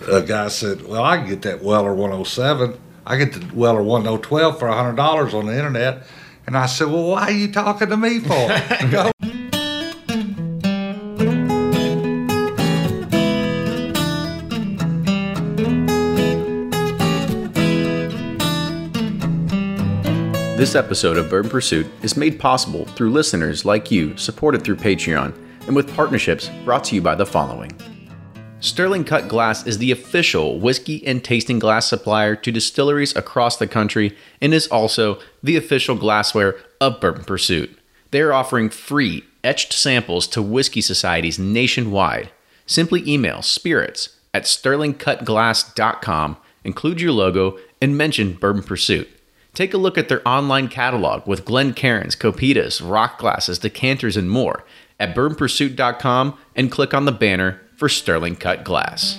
a guy said, well, I can get that Weller 107. I get the Weller 1012 for $100 on the internet. And I said, well, why are you talking to me for? Go. This episode of Bourbon Pursuit is made possible through listeners like you, supported through Patreon, and with partnerships brought to you by the following. Sterling Cut Glass is the official whiskey and tasting glass supplier to distilleries across the country and is also the official glassware of Bourbon Pursuit. They are offering free etched samples to whiskey societies nationwide. Simply email spirits@sterlingcutglass.com, include your logo, and mention Bourbon Pursuit. Take a look at their online catalog with Glencairns, Copitas, rock glasses, decanters, and more at bourbonpursuit.com and click on the banner for Sterling Cut Glass.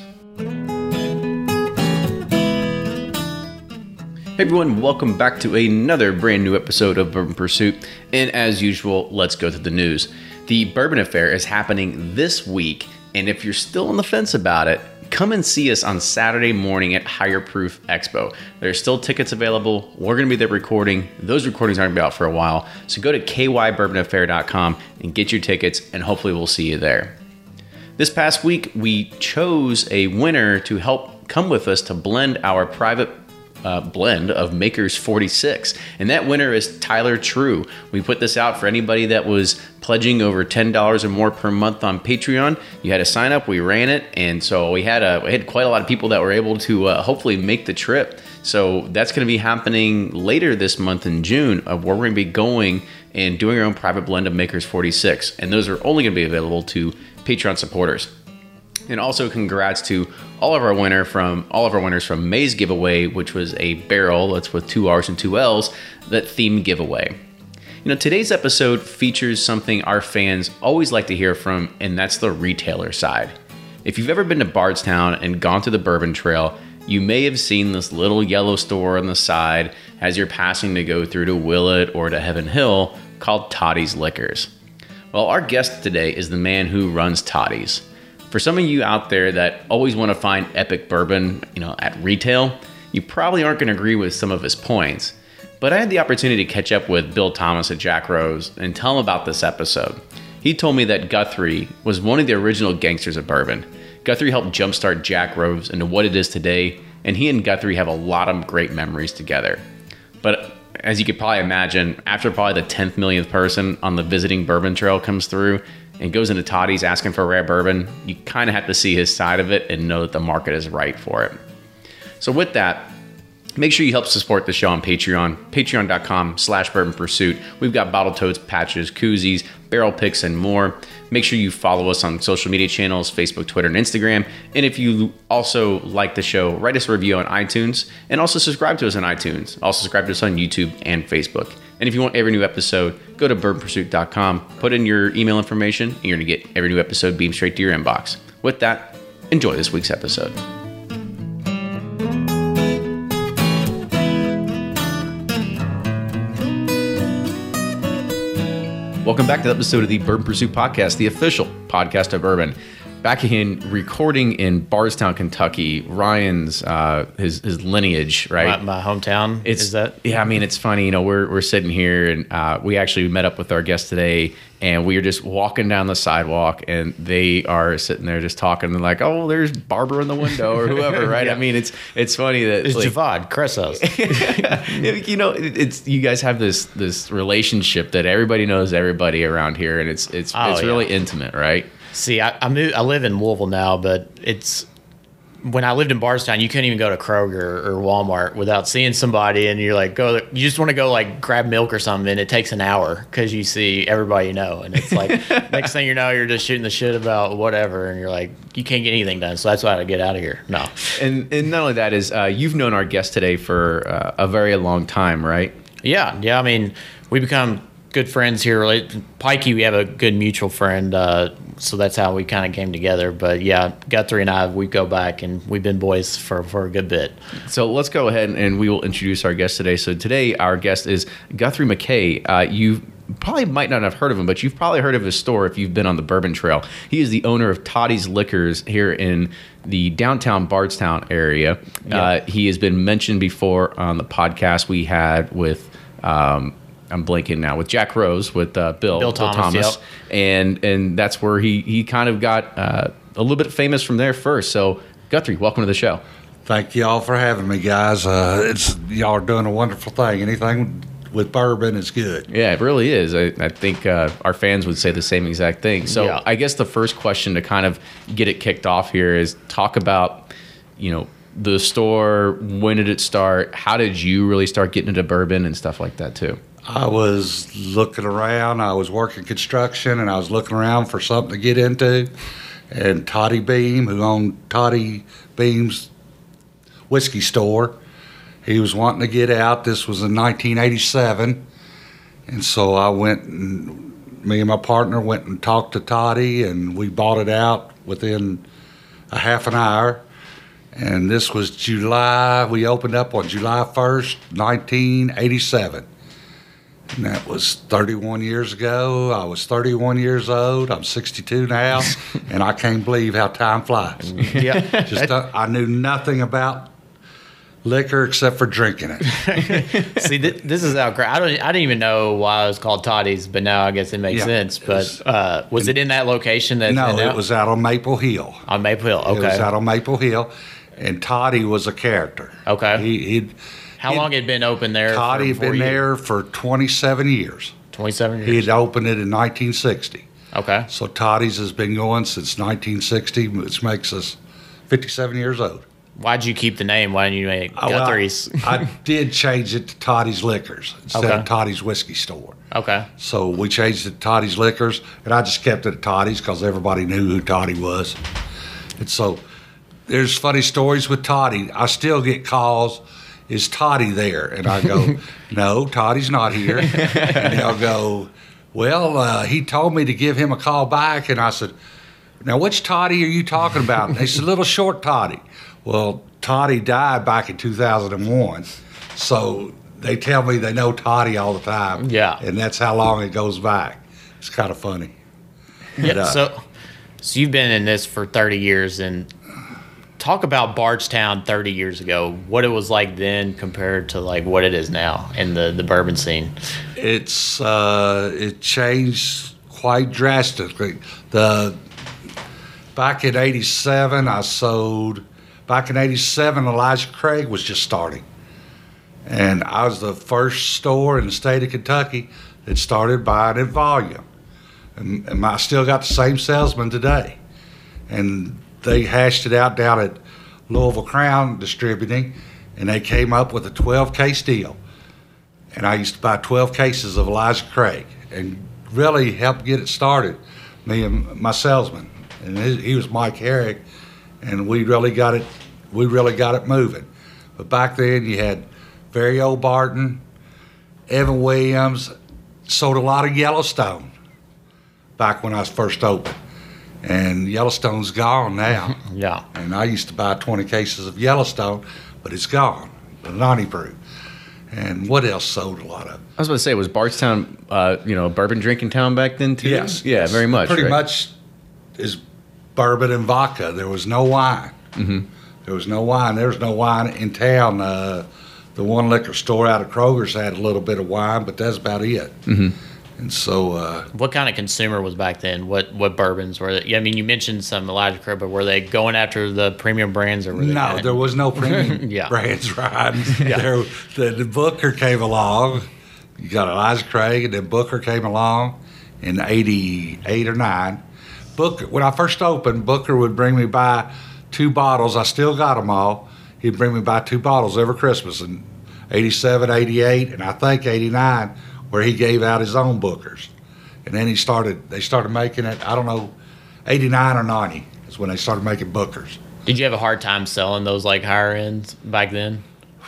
Hey everyone, welcome back to another brand new episode of Bourbon Pursuit. And as usual, let's go to the news. The Bourbon Affair is happening this week, and if you're still on the fence about it, come and see us on Saturday morning at Higher Proof Expo. There's still tickets available. We're going to be there recording. Those recordings aren't going to be out for a while. So go to kybourbonaffair.com and get your tickets, and hopefully we'll see you there. This past week, we chose a winner to help come with us to blend our private blend of Maker's 46. And that winner is Tyler True. We put this out for anybody that was pledging over $10 or more per month on Patreon. You had to sign up, we ran it, and so we had quite a lot of people that were able to hopefully make the trip. So that's going to be happening later this month in June, where we're going to be going and doing our own private blend of Maker's 46. And those are only going to be available to Patreon supporters. And also congrats to all of our winners from May's giveaway, which was a barrel that's with 2 R's and 2 L's, that themed giveaway. You know, today's episode features something our fans always like to hear from, and that's the retailer side. If you've ever been to Bardstown and gone through the Bourbon Trail, you may have seen this little yellow store on the side as you're passing to go through to Willett or to Heaven Hill called Toddy's Liquors. Well, our guest today is the man who runs Toddy's. For some of you out there that always want to find epic bourbon, at retail, you probably aren't going to agree with some of his points. But I had the opportunity to catch up with Bill Thomas at Jack Rose and tell him about this episode. He told me that Guthrie was one of the original gangsters of bourbon. Guthrie helped jumpstart Jack Rose into what it is today, and he and Guthrie have a lot of great memories together. But as you could probably imagine, after probably the 10th millionth person on the Visiting Bourbon Trail comes through and goes into Toddy's asking for rare bourbon, you kind of have to see his side of it and know that the market is right for it. So with that, make sure you help support the show on Patreon, patreon.com/Bourbon Pursuit. We've got bottle totes, patches, koozies, barrel picks, and more. Make sure you follow us on social media channels, Facebook, Twitter, and Instagram. And if you also like the show, write us a review on iTunes and also subscribe to us on iTunes. Also subscribe to us on YouTube and Facebook. And if you want every new episode, go to bourbonpursuit.com, put in your email information, and you're going to get every new episode beamed straight to your inbox. With that, enjoy this week's episode. Welcome back to the episode of the Bourbon Pursuit Podcast, the official podcast of bourbon. Back in recording in Bardstown, Kentucky, Ryan's his lineage, right? My hometown. Yeah, I mean, it's funny. We're sitting here, and we actually met up with our guest today, and we were just walking down the sidewalk, and they are sitting there just talking, and like, oh, there's Barbara in the window or whoever, right? Yeah. I mean, it's funny that it's like, Javad Cressos. It's you guys have this relationship that everybody knows everybody around here, and it's really intimate, right? See, I live in Louisville now, but when I lived in Bardstown, you couldn't even go to Kroger or Walmart without seeing somebody, and you're like, you just want to go like grab milk or something, and it takes an hour because you see everybody and it's like next thing you know, you're just shooting the shit about whatever, and you're like, you can't get anything done, so that's why I get out of here. No, and not only that is you've known our guest today for a very long time, right? Yeah. I mean, we become good friends here. Pikey, we have a good mutual friend, so that's how we kind of came together. But yeah, Guthrie and I, we go back, and we've been boys for a good bit. So let's go ahead and we will introduce our guest today. So today our guest is Guthrie McKay. You probably might not have heard of him, but you've probably heard of his store if you've been on the Bourbon Trail. He is the owner of Toddy's Liquors here in the downtown Bardstown area. He has been mentioned before on the podcast we had with. I'm blanking now with Jack Rose with Bill Thomas. Yep. And that's where he kind of got a little bit famous from there first. So Guthrie, welcome to the show. Thank you all for having me, guys. Y'all are doing a wonderful thing. Anything with bourbon is good. Yeah, it really is. I think our fans would say the same exact thing. So I guess the first question to kind of get it kicked off here is talk about, the store. When did it start? How did you really start getting into bourbon and stuff like that too? I was looking around. I was working construction, and I was looking around for something to get into. And Toddy Beam, who owned Toddy Beam's whiskey store, he was wanting to get out. This was in 1987. And so I went, and me and my partner went and talked to Toddy, and we bought it out within a half an hour. And this was July. We opened up on July 1st, 1987. And that was 31 years ago. I was 31 years old. I'm 62 now, and I can't believe how time flies. Yeah, I knew nothing about liquor except for drinking it. See, this is how great. I didn't even know why it was called Toddy's, but now I guess it makes sense. But was it in that location? No, it was out on Maple Hill. On Maple Hill, okay. It was out on Maple Hill, and Toddy was a character. Okay. How long had it been open there? Toddy had been there for 27 years. 27 years. He had opened it in 1960. Okay. So Toddy's has been going since 1960, which makes us 57 years old. Why'd you keep the name? Why didn't you make Guthrie's? I did change it to Toddy's Liquors instead of Toddy's Whiskey Store. Okay. So we changed it to Toddy's Liquors, and I just kept it at Toddy's because everybody knew who Toddy was. And so there's funny stories with Toddy. I still get calls, is Toddy there? And I go, no, Toddy's not here. And they'll go, well, he told me to give him a call back. And I said, now which Toddy are you talking about? And they said, little short Toddy. Well, Toddy died back in 2001. So they tell me they know Toddy all the time. Yeah. And that's how long it goes back. It's kind of funny. Yeah. But, so you've been in this for 30 years, and talk about Bardstown 30 years ago, what it was like then compared to like what it is now in the bourbon scene. It changed quite drastically. Back in 87, Elijah Craig was just starting. And I was the first store in the state of Kentucky that started buying in volume. And I still got the same salesman today. And they hashed it out down at Louisville Crown Distributing, and they came up with a 12-case deal. And I used to buy 12 cases of Elijah Craig and really helped get it started, me and my salesman. And he was Mike Herrick, and we really got it moving. But back then you had Barry O. Barton, Evan Williams, sold a lot of Yellowstone back when I was first open. And Yellowstone's gone now. Yeah. And I used to buy 20 cases of Yellowstone, but it's gone, the 90 proof. And what else sold a lot of? I was about to say, was Bardstown, a bourbon drinking town back then too? Yes. Yeah, yes. very much. Pretty much is bourbon and vodka. There was no wine. Mm-hmm. There was no wine. There was no wine in town. The one liquor store out of Kroger's had a little bit of wine, but that's about it. Mm-hmm. And so, what kind of consumer was back then? What bourbons were they? I mean, you mentioned some Elijah Craig, but were they going after the premium brands, or were they no? There was no premium brands, right? Yeah. The Booker came along. You got Elijah Craig, and then Booker came along in '88 or '9. Booker, when I first opened, Booker would bring me by 2 bottles. I still got them all. He'd bring me by 2 bottles every Christmas in '87, '88, and I think '89. Where he gave out his own Bookers. And then they started making it, I don't know, 89 or 90 is when they started making Bookers. Did you have a hard time selling those like higher ends back then?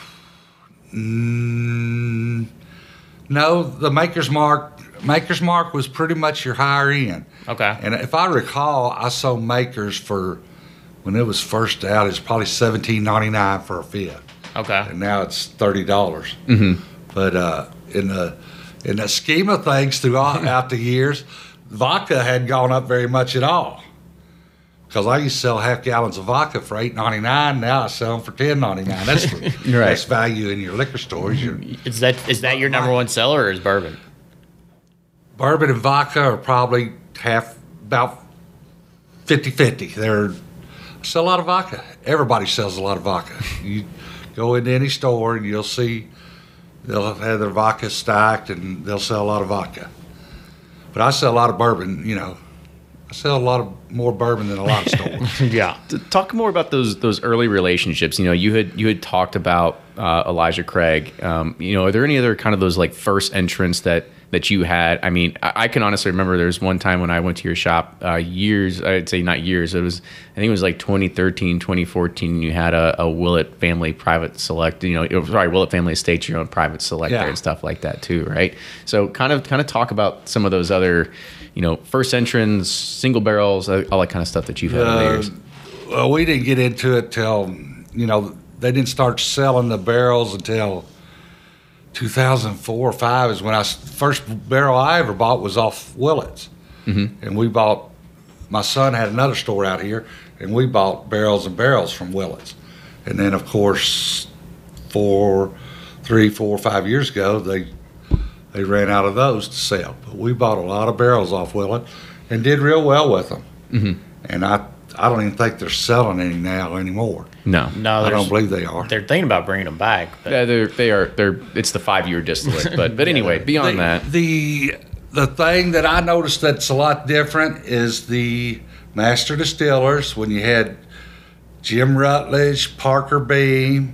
No, the Maker's Mark was pretty much your higher end. Okay. And if I recall, I sold Makers for, when it was first out, it's probably $17.99 for a fifth. Okay. And now it's $30. Mm-hmm. But in the scheme of things throughout the years, vodka hadn't gone up very much at all. Because I used to sell half gallons of vodka for $8.99. Now I sell them for $10.99. That's the Right. best value in your liquor stores. Your Is that your number one seller, or is bourbon? bourbon and vodka are probably about 50-50. I sell a lot of vodka. Everybody sells a lot of vodka. You go into any store and you'll see they'll have their vodka stacked and they'll sell a lot of vodka. But I sell a lot of bourbon. I sell a lot more bourbon than a lot of stores. Yeah. Talk more about those early relationships. You had talked about Elijah Craig. Are there any other kind of those like first entrants that you had? I mean, I can honestly remember there was one time when I went to your shop years. I'd say not years. I think it was like 2013, 2014. You had a Willett family private select. Willett family estates, your own private select there and stuff like that too, right? So kind of talk about some of those other, first entrants, single barrels, all that kind of stuff that you've had over the years. Well, we didn't get into it till they didn't start selling the barrels until 2004 or 5 is when first barrel I ever bought was off Willett's. Mm-hmm. And my son had another store out here, and we bought barrels and barrels from Willett's. And then, of course, 3, 4, 5 years ago, they ran out of those to sell. But we bought a lot of barrels off Willett and did real well with them. Mm-hmm. And I don't even think they're selling any now anymore. No, I don't believe they are. They're thinking about bringing them back. But. Yeah, they are. It's the 5-year distillate. But anyway, beyond that, the thing that I noticed that's a lot different is the master distillers. When you had Jim Rutledge, Parker Beam,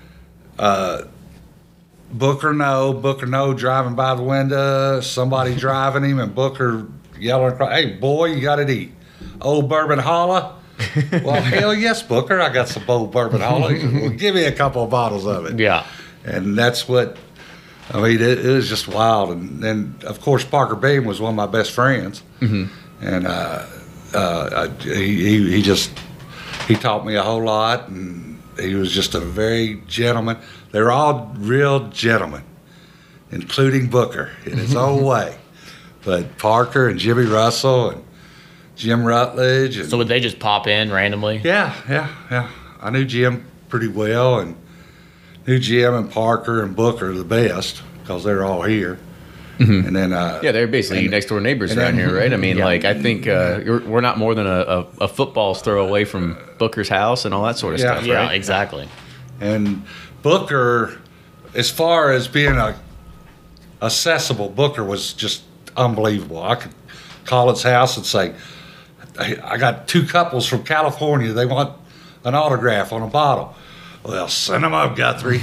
Booker No driving by the window, somebody driving him, and Booker yelling, "Hey boy, you got to eat Old Bourbon Holla." Well, hell yes, Booker, I got some Old Bourbon Holla. He said, well, give me a couple of bottles of it. Yeah. And that's what, it was just wild. And then, of course, Parker Beam was one of my best friends. Mm-hmm. And he taught me a whole lot, and he was just a very gentleman. They were all real gentlemen, including Booker in his own way. But Parker and Jimmy Russell and Jim Rutledge. And, so would they just pop in randomly? Yeah. I knew Jim pretty well, and knew Jim and Parker and Booker the best because they're all here. Mm-hmm. And then they're basically next door neighbors around here, right? I mean, I think we're not more than a football's throw away from Booker's house and all that sort of stuff, right? Yeah, exactly. And Booker, as far as being accessible, Booker was just unbelievable. I could call his house and say, I got 2 couples from California. They want an autograph on a bottle. Well, send them up, Guthrie.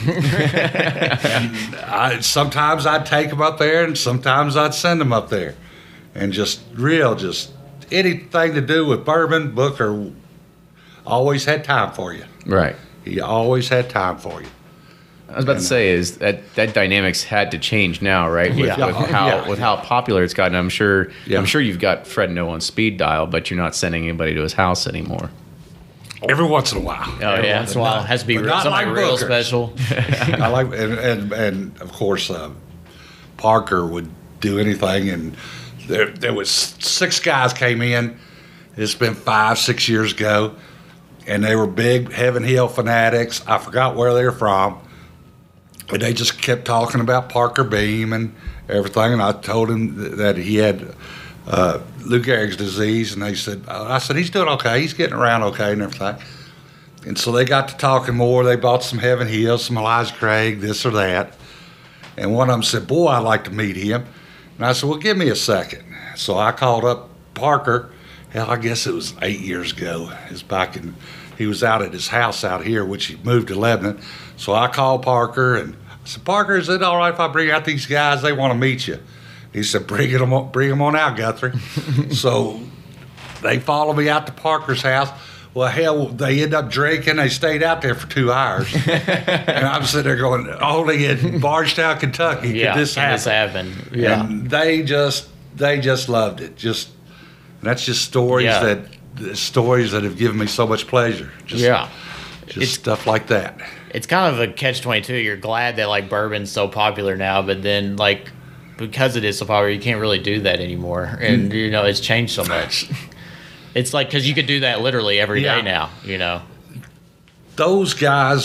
And sometimes I'd take them up there, and sometimes I'd send them up there. And just anything to do with bourbon, Booker always had time for you. Right. He always had time for you. I was about to say is that dynamics had to change now, right? With how popular it's gotten. I'm sure you've got Fred No on speed dial, but you're not sending anybody to his house anymore. Every once in a while. Every once in a while. It has to be something like real special. I like and of course Parker would do anything, and there was 6 guys came in. It's been 5-6 years ago, and they were big Heaven Hill fanatics. I forgot where they were from. And they just kept talking about Parker Beam and everything, and I told him that he had Lou Gehrig's disease, and I said, he's doing okay, he's getting around okay and everything. And so they got to talking more. They bought some Heaven Hill, some Elijah Craig, this or that. And one of them said, boy, I'd like to meet him. And I said, well, give me a second. So I called up Parker. Hell, I guess it was 8 years ago. He was out at his house out here, which he moved to Lebanon. So I called Parker, and I said, Parker, is it all right if I bring out these guys? They want to meet you. He said, bring them on out, Guthrie. So they followed me out to Parker's house. Well, hell, they ended up drinking. They stayed out there for 2 hours. And I'm sitting there going, only in Bardstown, Kentucky could this happen. Yeah. And they just loved it. That's just stories that have given me so much pleasure. Just stuff like that. It's kind of a catch-22. You're glad that bourbon's so popular now, but then because it is so popular, you can't really do that anymore. And it's changed so much. It's like, because you could do that literally every day Yeah. now. Those guys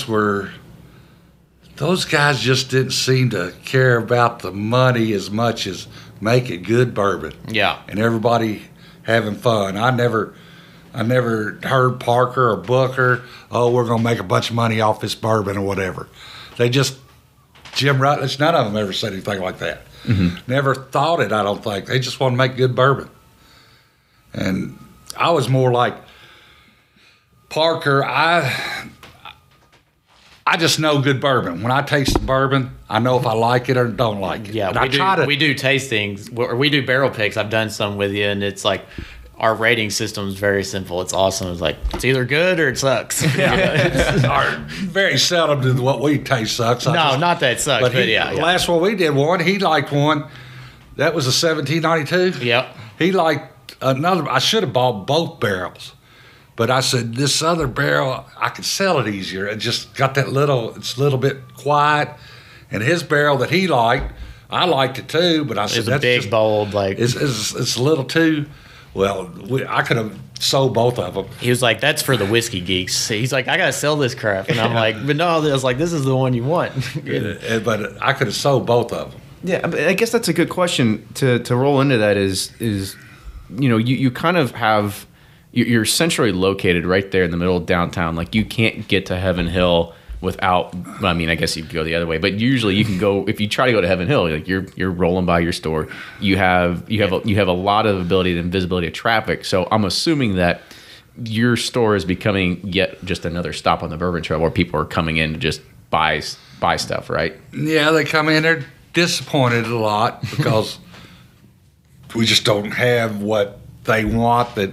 just didn't seem to care about the money as much as making good bourbon. Yeah. And everybody having fun. I never heard Parker or Booker, oh, we're going to make a bunch of money off this bourbon or whatever. They just, Jim Rutledge, none of them ever said anything like that. Never thought it, I don't think. They just want to make good bourbon. And I was more like Parker. I just know good bourbon. When I taste the bourbon, I know if I like it or don't like it. Yeah, And we do tastings, or we do barrel picks. I've done some with you, and it's like our rating system is very simple. It's awesome. It's like, it's either good or it sucks. Very seldom do what we taste sucks. Not that it sucks, but The last one we did he liked one. That was a 1792. Yep. He liked another. I should have bought both barrels. But I said, this other barrel, I could sell it easier. It just got it's a little bit quiet. And his barrel that he liked, I liked it too, but I said, It's a big, bold, like. it's a little too, well, I could have sold both of them. He was like, that's for the whiskey geeks. He's like, I got to sell this crap. And I'm like, but no, I was like, this is the one you want. But I could have sold both of them. Yeah, I guess that's a good question to roll into. That is you kind of have, you're centrally located right there in the middle of downtown. Like, you can't get to Heaven Hill without, I mean, I guess you could go the other way, but usually you can go, if you try to go to Heaven Hill, like you're rolling by your store. You have a lot of ability and visibility of traffic. So I'm assuming that your store is becoming yet just another stop on the bourbon trail where people are coming in to just buy stuff, right? Yeah, they come in, they're disappointed a lot because we just don't have what they want, that,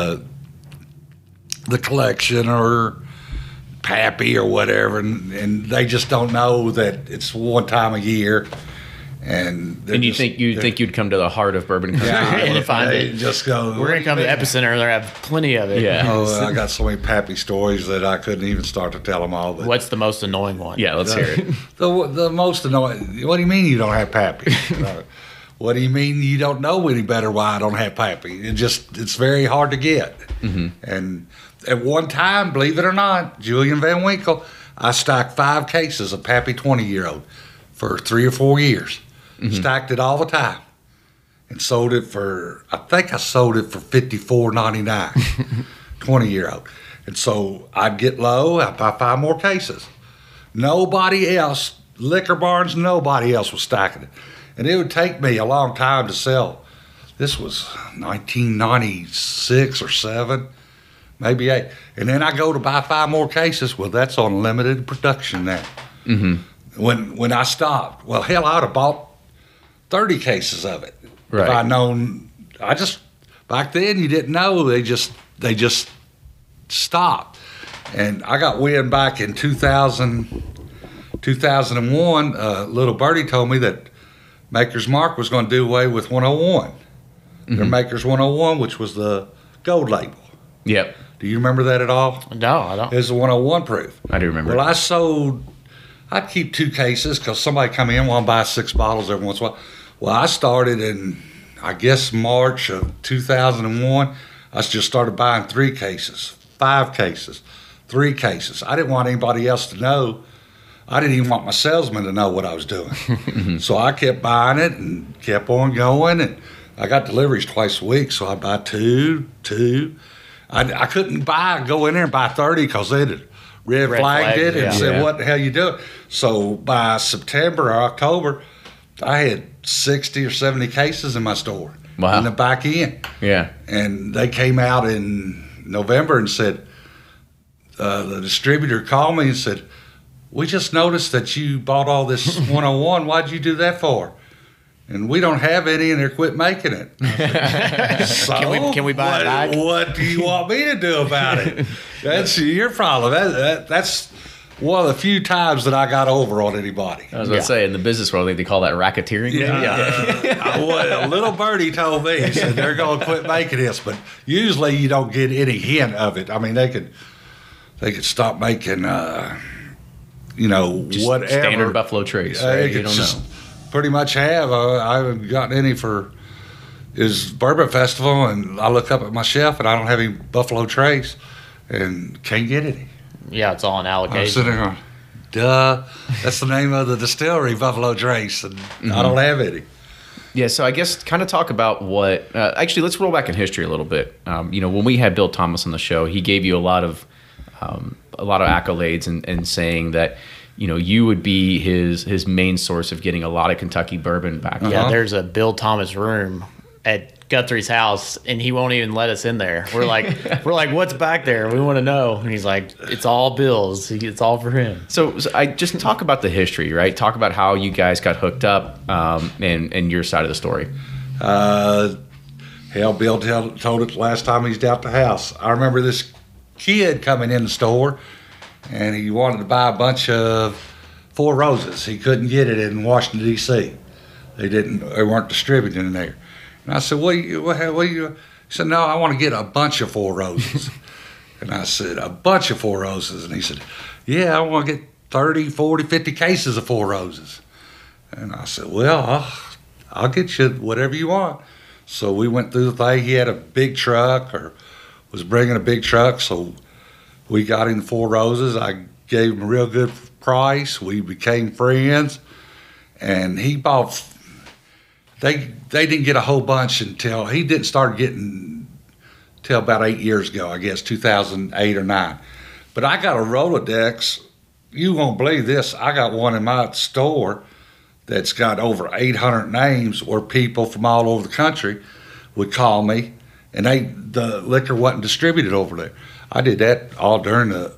the collection or Pappy or whatever, and they just don't know that it's one time a year. And you think you'd come to the heart of bourbon country? And find they it. just go, We're going to come to Epicenter. They have plenty of it. Yeah. Oh, I got so many Pappy stories that I couldn't even start to tell them all. But What's the most annoying one? Yeah, let's hear it. the most annoying. What do you mean you don't have Pappy? What do you mean you don't know any better why I don't have Pappy? It's very hard to get. And at one time, believe it or not, Julian Van Winkle, I stacked 5 cases of Pappy 20-year-old for 3 or 4 years. Stacked it all the time. And sold it for, I think I sold it for $54.99, 20-year-old. And so I'd get low, I'd buy 5 more cases. Nobody else, Liquor Barns, nobody else was stacking it. And it would take me a long time to sell. This was 1996 or 7, maybe 8. And then I go to buy 5 more cases. Well, that's on limited production now. When I stopped, well, hell, I'd have bought 30 cases of it. Right. If I'd known, back then you didn't know, they just stopped. And I got wind back in 2001, little birdie told me that Maker's Mark was going to do away with 101. Their Maker's 101, which was the gold label. Yep. Do you remember that at all? No, I don't. It was a 101 proof. I do remember. Well, I'd keep 2 cases because somebody come in, want to buy 6 bottles every once in a while. Well, I started in, I guess, March of 2001. I just started buying 3 cases, 5 cases, 3 cases. I didn't want anybody else to know. I didn't even want my salesman to know what I was doing. So I kept buying it and kept on going. And I got deliveries twice a week, so I'd buy 2. I couldn't go in there and buy 30 because they'd red flagged it and said, what the hell you doing? So by September or October, I had 60 or 70 cases in my store. Wow. In the back end. Yeah. And they came out in November and said, the distributor called me and said, we just noticed that you bought all this 101. Why'd you do that for? And we don't have any, and they quit making it. So, Can we buy it back? What do you want me to do about it? That's your problem. That's one of the few times that I got over on anybody. I was going to say, in the business world, they call that racketeering. A little birdie told me, he said, they're going to quit making this. But usually you don't get any hint of it. I mean, they could stop making, Just whatever. Standard Buffalo Trace, right? They You could don't just know. pretty much have. I haven't gotten any for is Bourbon Festival, and I look up at my shelf and I don't have any Buffalo Trace, and can't get any. Yeah, it's all on I'm allocation. sitting there going, duh, that's the name of the distillery, Buffalo Trace, and I don't have any. Yeah, so I guess kind of talk about what. Actually, let's roll back in history a little bit. When we had Bill Thomas on the show, he gave you a lot of accolades and saying that you would be his main source of getting a lot of Kentucky bourbon back. Yeah, there's a Bill Thomas room at Guthrie's house, and he won't even let us in there. We're like, what's back there? We want to know. And he's like, it's all Bill's. It's all for him. So I just talk about the history, right? Talk about how you guys got hooked up, and your side of the story. Hell, Bill told it the last time he's out the house. I remember this kid coming in the store, and he wanted to buy a bunch of Four Roses. He couldn't get it in Washington, D.C. They weren't distributing in there. And I said, what you? He said, no, I want to get a bunch of Four Roses. And I said, a bunch of Four Roses? And he said, yeah, I want to get 30, 40, 50 cases of Four Roses. And I said, well, I'll get you whatever you want. So we went through the thing. He had a big truck, or was bringing a big truck, so we got him the Four Roses. I gave him a real good price. We became friends, and he bought. They didn't get a whole bunch until he didn't start getting till about 8 years ago, I guess 2008 or 9. But I got a Rolodex. You won't believe this. I got one in my store that's got over 800 names, where people from all over the country would call me, and the liquor wasn't distributed over there. I did that all during the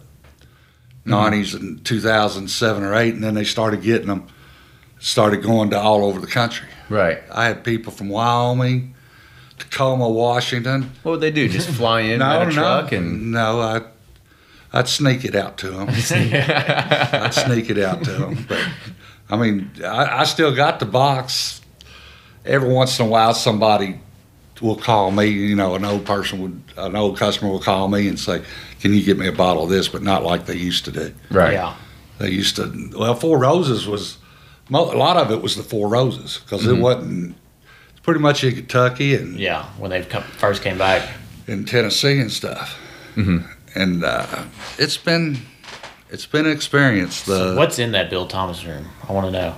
90s and 2007 or 8, and then they started getting them, started going to all over the country. Right. I had people from Wyoming, Tacoma, Washington. What would they do? Just fly in in a truck? No, I'd sneak it out to them. I'd sneak it out to them. But, I mean, I still got the box. Every once in a while, somebody will call me. An old customer will call me and say, "Can you get me a bottle of this?" But not like they used to do. Right. Yeah. They used to. Well, Four Roses was a lot of it was the Four Roses, because it wasn't. It's pretty much in Kentucky and Yeah, when they first came back. in Tennessee and stuff. And it's been an experience. What's in that Bill Thomas room? I want to know.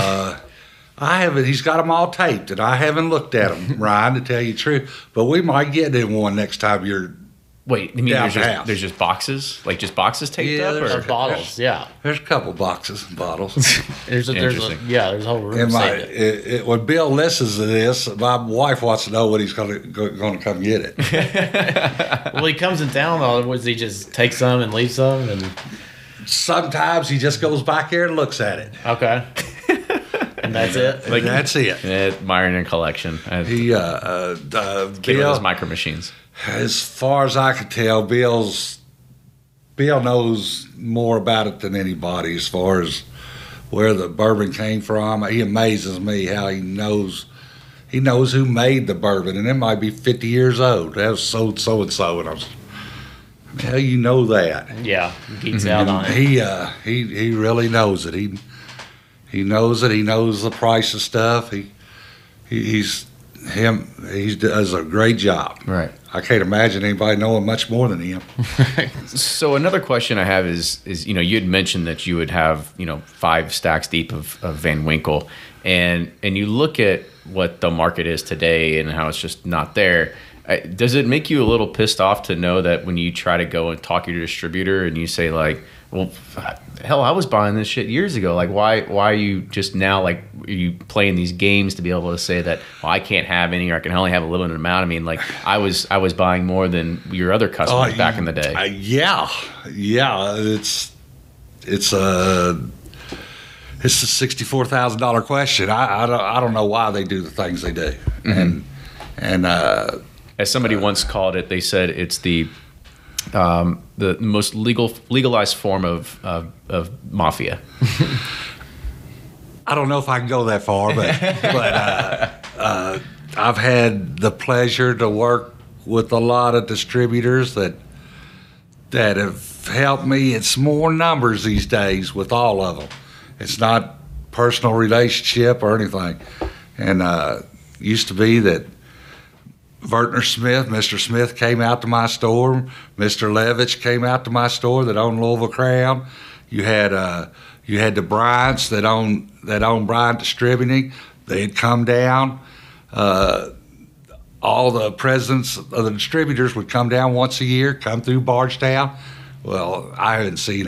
I haven't. He's got them all taped, and I haven't looked at them, Ryan, to tell you the truth. But we might get in one next time you're. Wait, you mean Yeah, there's just boxes? Like just boxes taped Yeah, up? there's Or? Or bottles, yeah. There's a couple boxes and bottles. There's a Interesting. whole room. And saved when Bill listens to this, my wife wants to know when he's going to come get it. Well, he comes in town, though. Does he just take some and leave some? And Sometimes he just goes back there and looks at it. okay, and that's it. Like that's it. Admiring a collection. He Get rid of Bill, those micro machines. as far as I can tell, Bill knows more about it than anybody as far as where the bourbon came from. He amazes me how he knows who made the bourbon, and it might be 50 years old. That was so and so, and I was, how you know that? Yeah, geeks out on it. He really knows it. He knows it. He knows the price of stuff. He does a great job. Right. I can't imagine anybody knowing much more than him. So another question I have is you had mentioned that you would have 5 stacks deep of Van Winkle, and you look at what the market is today and how it's just not there. Does it make you a little pissed off to know that when you try to go and talk to your distributor and you say like, well, hell, I was buying this shit years ago. Like, why are you just now, like, are you playing these games to be able to say that, well, I can't have any, or I can only have a limited amount? I mean, like, I was buying more than your other customers back in the day. Yeah. It's a $64,000 question. I don't know why they do the things they do. And as somebody once called it, they said it's the most legalized form of mafia. I don't know if I can go that far, but I've had the pleasure to work with a lot of distributors that have helped me. It's more numbers these days with all of them. It's not personal relationship or anything. And used to be that Vertner Smith, Mr. Smith came out to my store. Mr. Levitch came out to my store that owned Louisville Crown. You had the Bryants that owned Bryant Distributing. They had come down. All the presidents of the distributors would come down once a year, come through Bardstown. Well, I haven't seen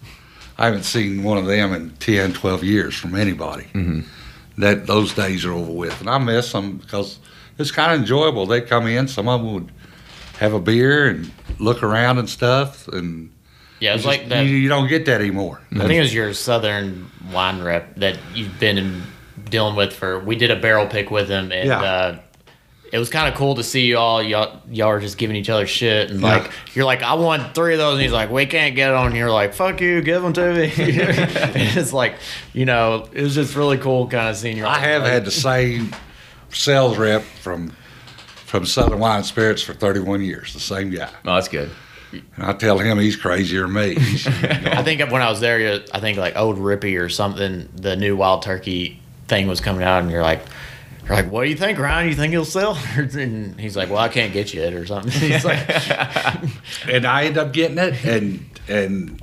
one of them in 10, 12 years from anybody. Those days are over with, and I miss them because it's kind of enjoyable. They come in, some of them would have a beer and look around and stuff, and Yeah, it's like that. you don't get that anymore. I think it was your Southern wine rep that you've been dealing with we did a barrel pick with him, and Yeah. it was kind of cool to see y'all are just giving each other shit, and like you're like, I want 3 of those, and he's like, we can't get on. And you're like, fuck you, give them to me. And it's like, it was just really cool kind of seeing your. I have had the same sales rep from Southern Wine and Spirits for 31 years, the same guy. Oh, that's good. And I tell him he's crazier than me. I think when I was there, I think like Old Rippy or something, the new Wild Turkey thing was coming out, and you're like, what do you think, Ryan? You think he'll sell? And he's like, well, I can't get you it or something. He's like, and I ended up getting it, and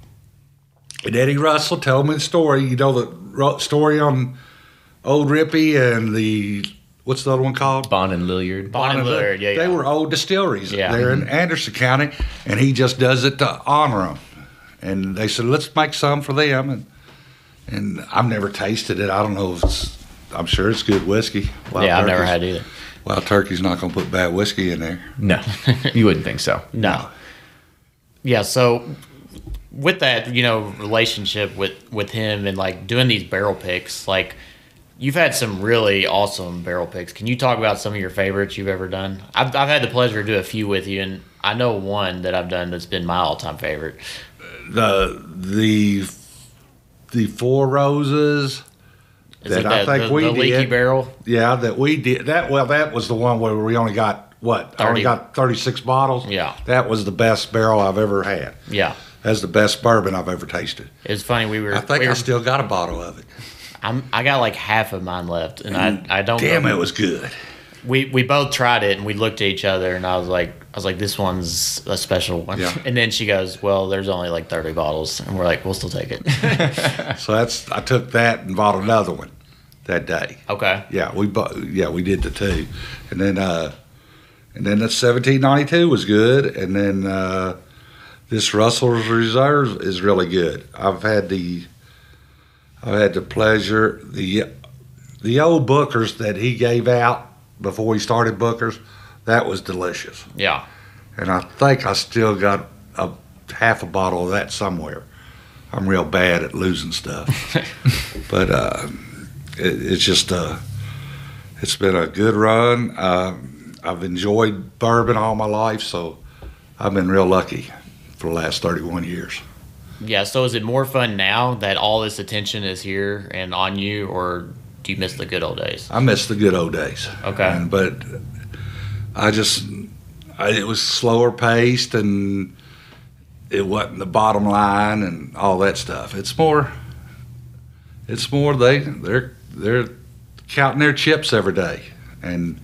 Eddie Russell told me the story. The story on Old Rippy and what's the other one called? Bond and Lilliard. Bond and Lilliard, yeah. They were old distilleries. Yeah. They're in Anderson County, and he just does it to honor them. And they said, let's make some for them. And I've never tasted it. I don't know if I'm sure it's good whiskey. I've never had either. Wild Turkey's not going to put bad whiskey in there. No, you wouldn't think so. No. Yeah, so with that, relationship with him and like doing these barrel picks, like you've had some really awesome barrel picks. Can you talk about some of your favorites you've ever done? I've had the pleasure to do a few with you, and I know one that I've done that's been my all-time favorite. The Four Roses. Is it the leaky barrel? Yeah, that we did. That was the one where we only got what? 30. I only got 36 bottles. Yeah. That was the best barrel I've ever had. Yeah. That's the best bourbon I've ever tasted. It's funny. I think I still got a bottle of it. I got like half of mine left, and I don't. Damn, it was good. We both tried it, and we looked at each other, and I was like, this one's a special one. Yeah. And then she goes, well, there's only like 30 bottles, and we're like, we'll still take it. So I took that and bought another one that day. Okay. Yeah, we did the two, and then the 1792 was good, and then this Russell's Reserve is really good. I've had the pleasure the old Booker's that he gave out before he started Booker's, that was delicious. Yeah. And I think I still got half a bottle of that somewhere. I'm real bad at losing stuff, but it's just it's been a good run. I've enjoyed bourbon all my life, so I've been real lucky for the last 31 years. Yeah, so is it more fun now that all this attention is here and on you, or do you miss the good old days? I miss the good old days. Okay. But it was slower paced, and it wasn't the bottom line and all that stuff. It's more they're counting their chips every day, and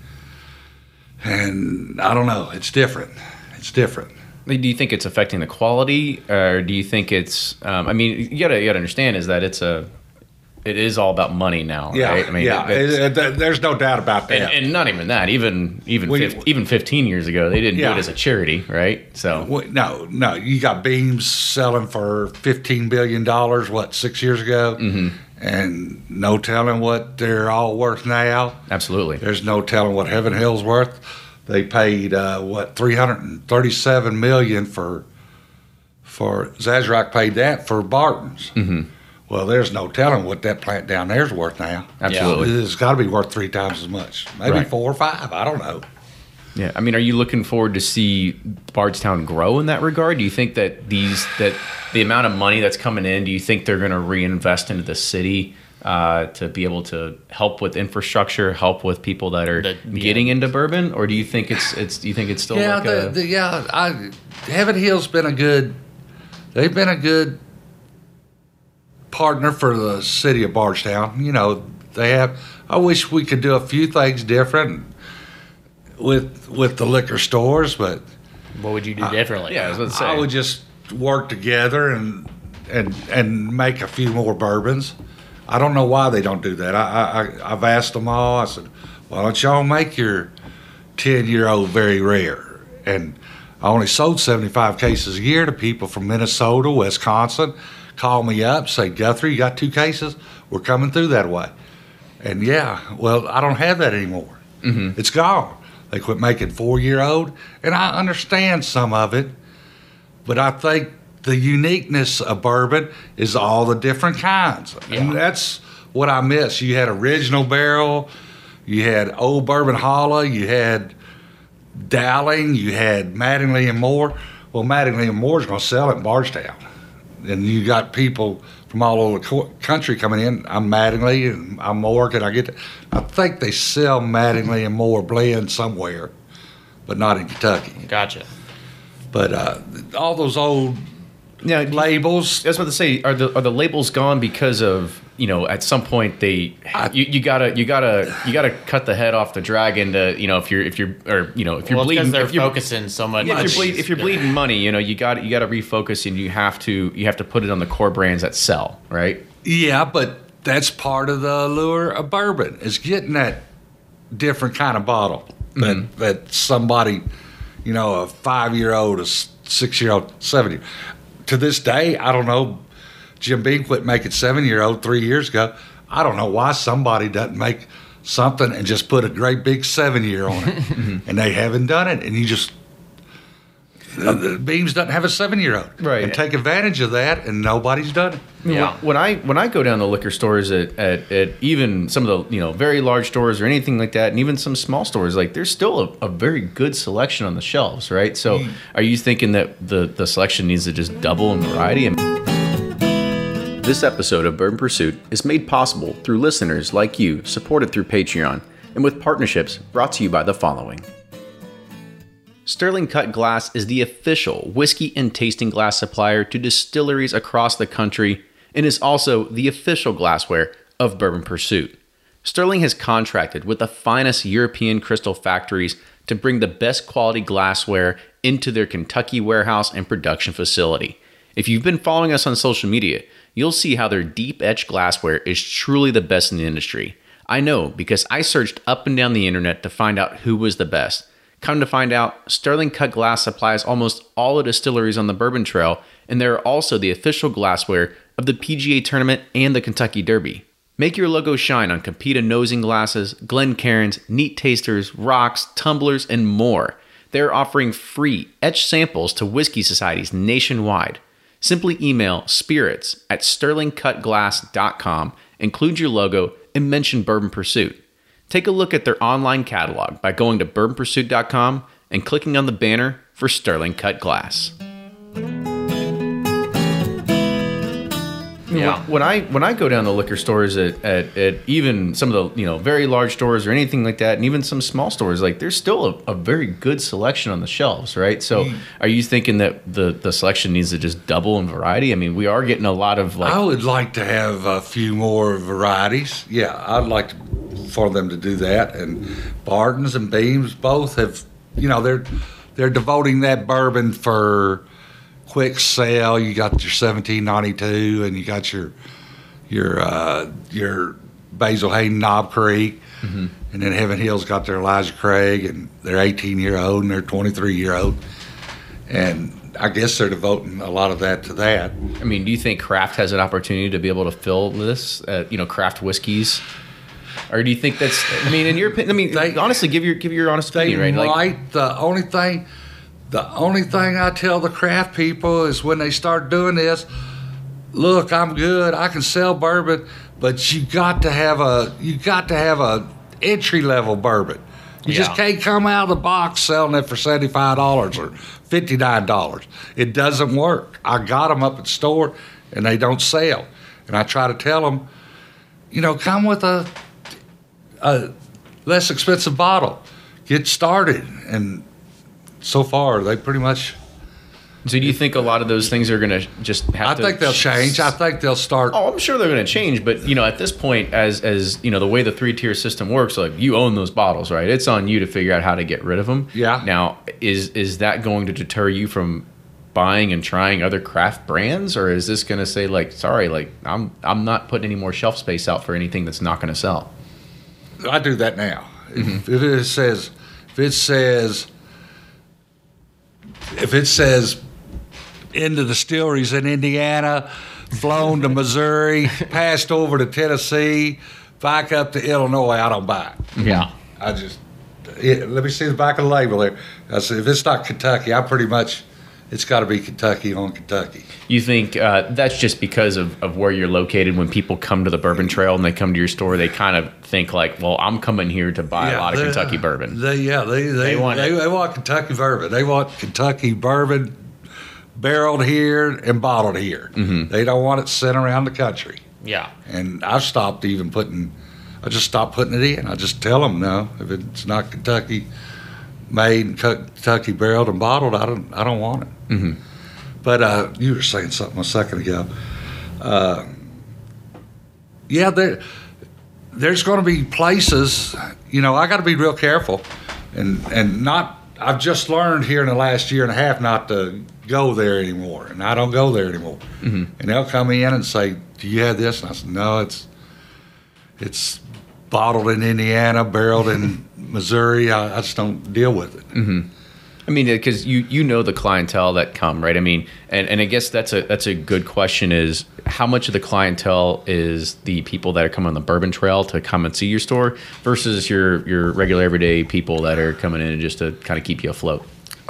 I don't know. It's different. Do you think it's affecting the quality, or do you think it's? You gotta understand is that it is all about money now, Yeah, right? there's no doubt about that. And not even that. Even 15 years ago, they didn't do it as a charity, right? So no, you got Beams selling for $15 billion. 6 years ago, and no telling what they're all worth now. Absolutely, there's no telling what Heaven Hill's worth. They paid $337 million for Sazerac paid that for Barton's. Mm-hmm. Well, there's no telling what that plant down there's worth now. Absolutely, it's got to be worth 3 times as much, maybe 4 or 5. I don't know. Yeah, are you looking forward to see Bardstown grow in that regard? Do you think that the amount of money that's coming in, do you think they're going to reinvest into the city to be able to help with infrastructure, help with people that are getting into bourbon, or do you think it's still Heaven Hill's been a good partner for the city of Bardstown. They have. I wish we could do a few things different. with the liquor stores, but What would you do differently? Yeah, I was about to say. I would just work together and make a few more bourbons. I don't know why they don't do that. I've asked them all. I said, why don't y'all make your 10-year-old very rare? And I only sold 75 cases a year to people from Minnesota, Wisconsin. Call me up, say, Guthrie, you got 2 cases? We're coming through that way. And yeah, well, I don't have that anymore. Mm-hmm. It's gone. They quit making 4-year-old. And I understand some of it, but I think the uniqueness of bourbon is all the different kinds. And that's what I miss. You had original barrel, you had old bourbon holla, you had Dowling, you had Mattingly and Moore. Well, Mattingly and Moore's going to sell it in Bardstown. And you got people from all over the country coming in. I'm Mattingly and I'm Moore. Can I get that? I think they sell Mattingly and Moore blend somewhere, but not in Kentucky. Gotcha. But all those old Now, labels. I was about to say, are the labels gone because of, at some point you gotta cut the head off the dragon to, if you're Well, bleeding, because they're if you're, focusing so much. yeah, if you're bleeding money, you got to refocus, and you have to put it on the core brands that sell, right? Yeah, but that's part of the allure of bourbon is getting that different kind of bottle that somebody, a 5-year-old, a 6-year-old, 7-year. To this day, I don't know. Jim Beam quit making 7-year-old 3 years ago. I don't know why somebody doesn't make something and just put a great big 7-year on it, and they haven't done it. And you just Beams doesn't have a 7-year-old, Right. And take advantage of that, and nobody's done it. Yeah. When I go down to liquor stores at even some of the very large stores or anything like that, and even some small stores, like there's still a very good selection on the shelves, right? So are you thinking that the selection needs to just double in variety? This episode of Bourbon Pursuit is made possible through listeners like you, supported through Patreon, and with partnerships brought to you by the following. Sterling Cut Glass is the official whiskey and tasting glass supplier to distilleries across the country and is also the official glassware of Bourbon Pursuit. Sterling has contracted with the finest European crystal factories to bring the best quality glassware into their Kentucky warehouse and production facility. If you've been following us on social media, you'll see how their deep etched glassware is truly the best in the industry. I know because I searched up and down the internet to find out who was the best. Come to find out, Sterling Cut Glass supplies almost all the distilleries on the Bourbon Trail, and they're also the official glassware of the PGA Tournament and the Kentucky Derby. Make your logo shine on Capita nosing glasses, Glencairns, Neat Tasters, rocks, tumblers, and more. They're offering free etched samples to whiskey societies nationwide. Simply email spirits@sterlingcutglass.com, include your logo, and mention Bourbon Pursuit. Take a look at their online catalog by going to bourbonpursuit.com and clicking on the banner for Sterling Cut Glass. Yeah. When I go down to liquor stores at even some of the very large stores or anything like that, and even some small stores, like there's still a very good selection on the shelves, right? So are you thinking that the selection needs to just double in variety? I mean, we are getting a lot of I would like to have a few more varieties. Yeah, I'd like for them to do that. And Barton's and Beams both have, they're devoting that bourbon for quick sale. You got your 1792, and you got your Basil Hayden Knob Creek, and then Heaven Hill's got their Elijah Craig, and they're 18-year-old and they're 23-year-old, and I guess they're devoting a lot of that to that. I mean, do you think craft has an opportunity to be able to fill this, craft whiskeys? Or do you think that's? I mean, in your opinion, honestly, give your honest opinion, right? Like the only thing I tell the craft people is when they start doing this, look, I'm good, I can sell bourbon, but you got to have a entry level bourbon. You just can't come out of the box selling it for $75 or $59. It doesn't work. I got them up at the store and they don't sell. And I try to tell them, come with a less expensive bottle. Get started. And so far, they pretty much So do you think a lot of those things are going to just have I to... think they'll change. I think they'll start. Oh, I'm sure they're going to change, but at this point, as the way the 3-tier system works, like you own those bottles, right? It's on you to figure out how to get rid of them. Yeah. Now, is that going to deter you from buying and trying other craft brands, or is this going to say like, sorry, like I'm not putting any more shelf space out for anything that's not going to sell? I do that now. If it says into distilleries in Indiana, flown to Missouri, passed over to Tennessee, back up to Illinois, I don't buy it. Yeah. Let me see the back of the label there. I said, if it's not Kentucky, it's got to be Kentucky on Kentucky. You think that's just because of where you're located? When people come to the Bourbon Trail and they come to your store, they kind of think like, well, I'm coming here to buy a lot of Kentucky bourbon. They want Kentucky bourbon. They want Kentucky bourbon barreled here and bottled here. Mm-hmm. They don't want it sent around the country. Yeah. And I just stopped putting it in. I just tell them, no, if it's not Kentucky made and Kentucky barreled and bottled, I don't want it. Mm-hmm. But you were saying something a second ago. There's going to be places. I got to be real careful, and not. I've just learned here in the last year and a half not to go there anymore, and I don't go there anymore. Mm-hmm. And they'll come in and say, "Do you have this?" And I said, "No, it's bottled in Indiana, barreled in Missouri. I just don't deal with it." Mm-hmm. I mean, because you know the clientele that come, right? I mean, and I guess that's a good question is how much of the clientele is the people that are coming on the Bourbon Trail to come and see your store versus your regular everyday people that are coming in just to kind of keep you afloat?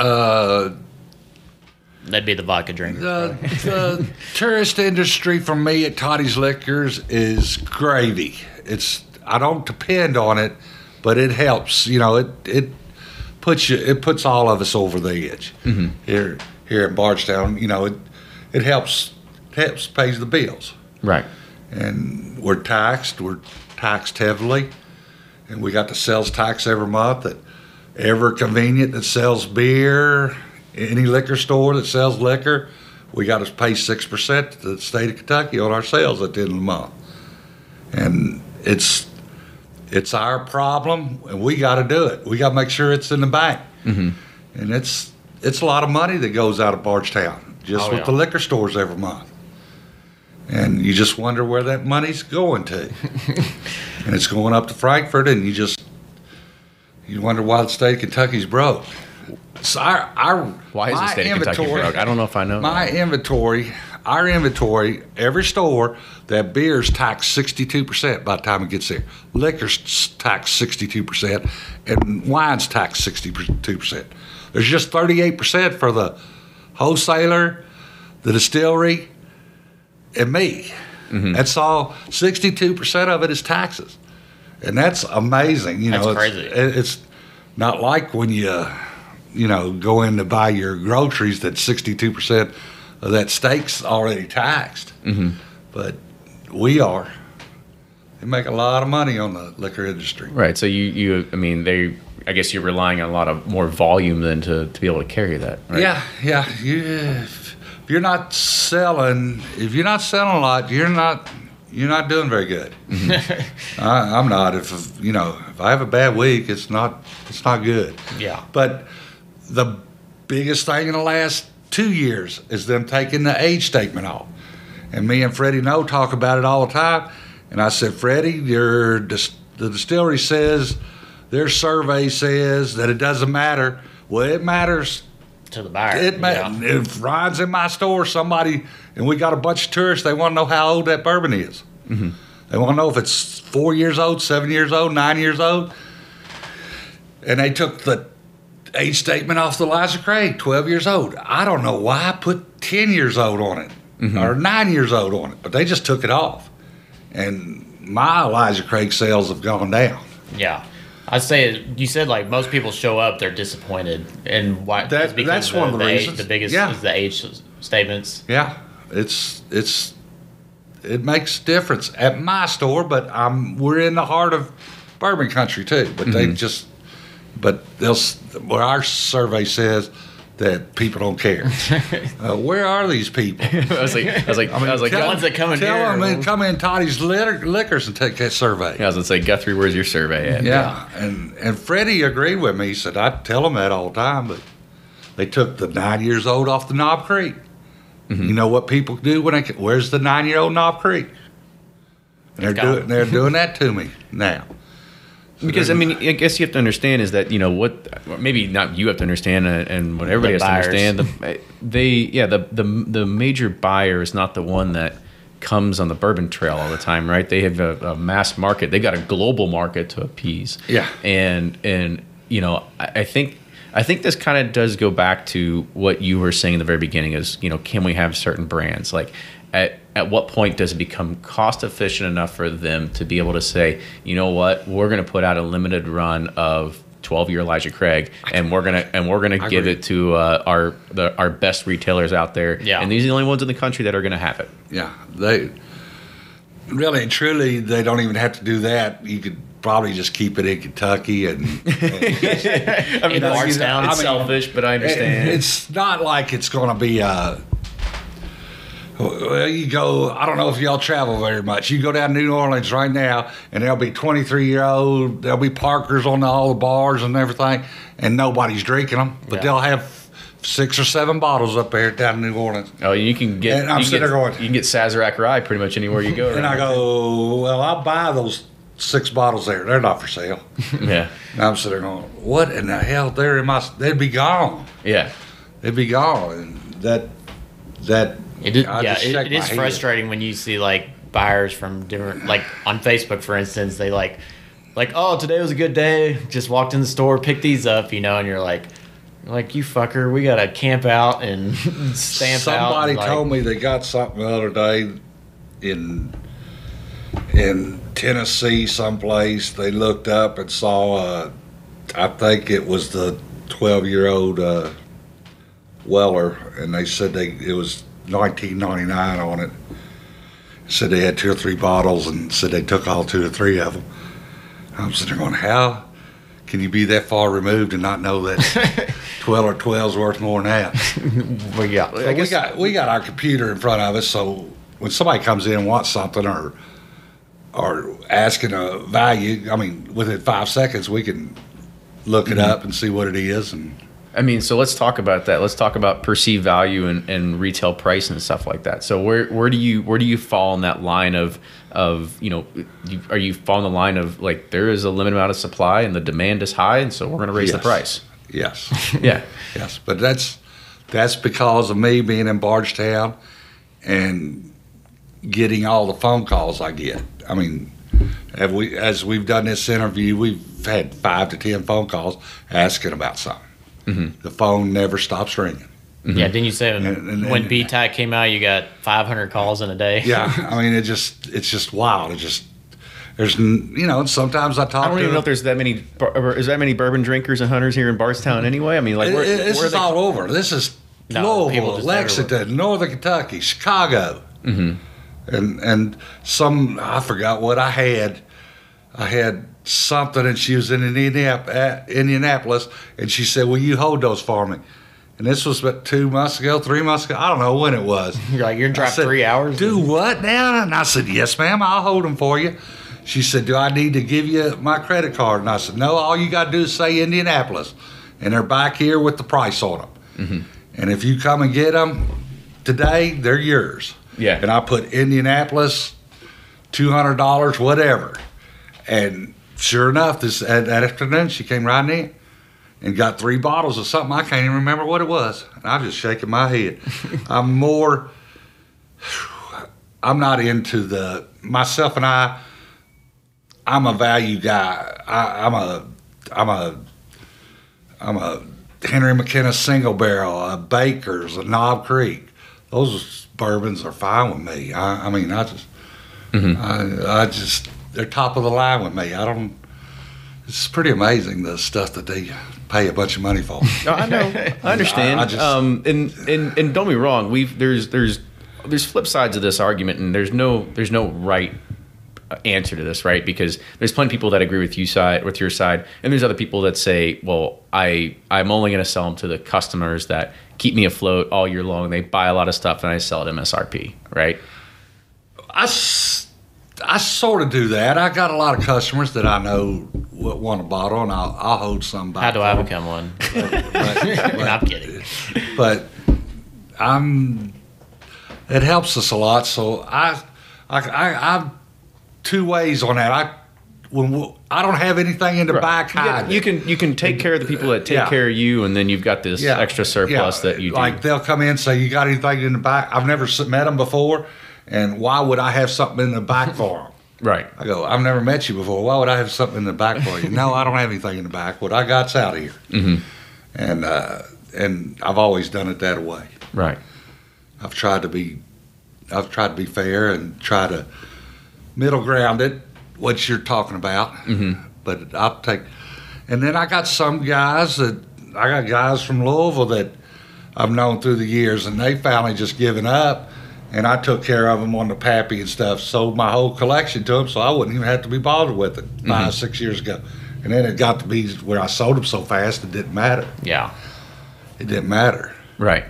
That'd be the vodka drinkers. The tourist industry for me at Toddy's Liquors is gravy. I don't depend on it, but it helps. It puts all of us over the edge. Mm-hmm. Here in Bardstown. It helps pays the bills. Right. And we're taxed heavily, and we got the sales tax every month at every convenient that sells beer, any liquor store that sells liquor. We got to pay 6% to the state of Kentucky on our sales at the end of the month, and it's our problem, and we got to do it. We got to make sure it's in the bank. Mm-hmm. And it's a lot of money that goes out of Bardstown just with the liquor stores every month. And you just wonder where that money's going to. And it's going up to Frankfurt, and you wonder why the state of Kentucky's broke. So why is the state of Kentucky broke? I don't know if I know. Our inventory, every store, that beer's taxed 62% by the time it gets there. Liquor's taxed 62%, and wine's taxed 62%. There's just 38% for the wholesaler, the distillery, and me. Mm-hmm. That's all. 62% of it is taxes, and that's amazing. That's crazy. It's not like when you go in to buy your groceries that 62% of that steak's already taxed. Mm-hmm. But they make a lot of money on the liquor industry. Right. So I guess you're relying on a lot of more volume than to be able to carry that. Right? Yeah. If you're not selling a lot, you're not doing very good. Mm-hmm. I'm not. If I have a bad week, it's not good. Yeah. But the biggest thing in the last 2 years is them taking the age statement off. And me and Freddie Noe talk about it all the time. And I said, Freddie, the distillery says, their survey says that it doesn't matter. Well, it matters to the buyer. If Ryan's in my store, and we got a bunch of tourists, they want to know how old that bourbon is. Mm-hmm. They want to know if it's 4 years old, 7 years old, 9 years old. And they took the age statement off the Elijah Craig, 12 years old. I don't know why I put 10 years old on it, mm-hmm. or 9 years old on it, but they just took it off. And my Elijah Craig sales have gone down. Yeah. I'd say you said like most people show up, they're disappointed, and why? That's one of the reasons. The biggest is the age statements. Yeah, it makes a difference at my store, but we're in the heart of bourbon country too. But mm-hmm. where our survey says that people don't care. Where are these people? I was like, The ones that come in Tell here. them and come in Toddy's Liquors and take that survey. I was gonna say, Guthrie, where's your survey at? Yeah, and Freddie agreed with me. He said, I tell them that all the time, but they took the 9 years old off the Knob Creek. Mm-hmm. You know what people do when where's the 9-year-old Knob Creek? And they're doing that to me now. Because I mean, I guess you have to understand is that maybe not you have to understand, and what everybody has buyers. to understand. The major buyer is not the one that comes on the bourbon trail all the time, right? They have a mass market. They got a global market to appease. Yeah, and I think this kind of does go back to what you were saying in the very beginning. Is can we have certain brands like? At what point does it become cost efficient enough for them to be able to say, you know what, we're going to put out a limited run of 12-year Elijah Craig, and we're gonna give it to our best retailers out there, Yeah. and these are the only ones in the country that are going to have it. yeah. They really and truly, they don't even have to do that. You could probably just keep it in Kentucky and I mean, Bardstown. It's selfish, but I understand. It's not like it's going to be well, you go, I don't know if y'all travel very much. You go down to New Orleans right now, and there'll be 23-year-old, there'll be Parkers on all the bars and everything, and nobody's drinking them. But Yeah. they'll have 6 or 7 bottles up there down in New Orleans. Oh, you can get. And I'm you sitting can there get, going- You can get Sazerac Rye pretty much anywhere you go. And I go, well, I'll buy those 6 bottles there. They're not for sale. yeah, And I'm sitting there going, what in the hell? They'd be gone. yeah. They'd be gone. And that It is, I just shake it is my head. frustrating when you see like buyers from different, like on Facebook, for instance, they like, oh, today was a good day. Just walked in the store, picked these up, and you're like you fucker, we gotta camp out and stamp out. Somebody and, like, told me they got something the other day in Tennessee, someplace. They looked up and saw, I think it was the 12-year-old Weller, and they said it was $19.99 on it. Said they had 2 or 3 bottles, and said they took all 2 or 3 of them. I'm sitting there going, how can you be that far removed and not know that 12 or 12's worth more than that? well, yeah. So we got our computer in front of us, so when somebody comes in and wants something or asking a value, I mean, within 5 seconds we can look it up and see what it is. And I mean, so let's talk about that. Let's talk about perceived value and retail price and stuff like that. So where do you fall in that line of are you fall in the line of like there is a limited amount of supply and the demand is high, and so we're going to raise the Yes. price? yes, Yeah. yes, but that's because of me being in Bardstown and getting all the phone calls I get. I mean, as we've done this interview, we've had 5 to 10 phone calls asking about something. Mm-hmm. The phone never stops ringing. Yeah, didn't you say when and- B-Tech came out, you got 500 calls in a day? Yeah, I mean, it's just wild. There's sometimes I talk I don't to even know if there's that many bourbon drinkers and hunters here in Bardstown anyway. I mean, like this where is all over. This is No, people Louisville, just Lexington, Northern Kentucky, Chicago, and some I forgot what I had. I had something, and she was in Indianapolis, and she said, "Will you hold those for me?" And this was about 2 months ago, 3 months ago. I don't know when it was. You're like, you're going to drive I said, 3 hours? Do what now? And I said, yes, ma'am, I'll hold them for you. She said, do I need to give you my credit card? And I said, no, all you got to do is say Indianapolis. And they're back here with the price on them. Mm-hmm. And if you come and get them today, they're yours. Yeah. And I put Indianapolis, $200, whatever. And sure enough, that afternoon, she came riding in and got 3 bottles of something. I can't even remember what it was. And I'm just shaking my head. I'm not into myself and I'm a value guy. I'm a Henry McKenna single barrel, a Baker's, a Knob Creek. Those bourbons are fine with me. I just they're top of the line with me. It's pretty amazing the stuff that they pay a bunch of money for. No, I know. I understand. I just- and don't be wrong. There's flip sides of this argument, and there's no right answer to this, right? Because there's plenty of people that agree with your side, and there's other people that say, well, I'm only going to sell them to the customers that keep me afloat all year long. They buy a lot of stuff, and I sell at MSRP, right? I sort of do that. I got a lot of customers that I know want a bottle, and I'll hold some back. How do I for 'em. become one? But, I'm kidding. but it helps us a lot. So I'm two ways on that. I don't have anything in the back hiding. You can take care of the people that take care of you, and then you've got this extra surplus that you do. Like they'll come in and say, "You got anything in the back?" I've never met them before, and why would I have something in the back for them? Right. I go, I've never met you before. Why would I have something in the back for you? No, I don't have anything in the back. What I got's out of here. Mm-hmm. And I've always done it that way. Right. I've tried to be fair and try to middle ground it, what you're talking about. Mm-hmm. But I'll take, and then I got guys from Louisville that I've known through the years, and they finally just given up. And I took care of them on the Pappy and stuff, sold my whole collection to them, so I wouldn't even have to be bothered with it 5, 6 years ago. And then it got to be where I sold them so fast it didn't matter. Yeah. It didn't matter. Right.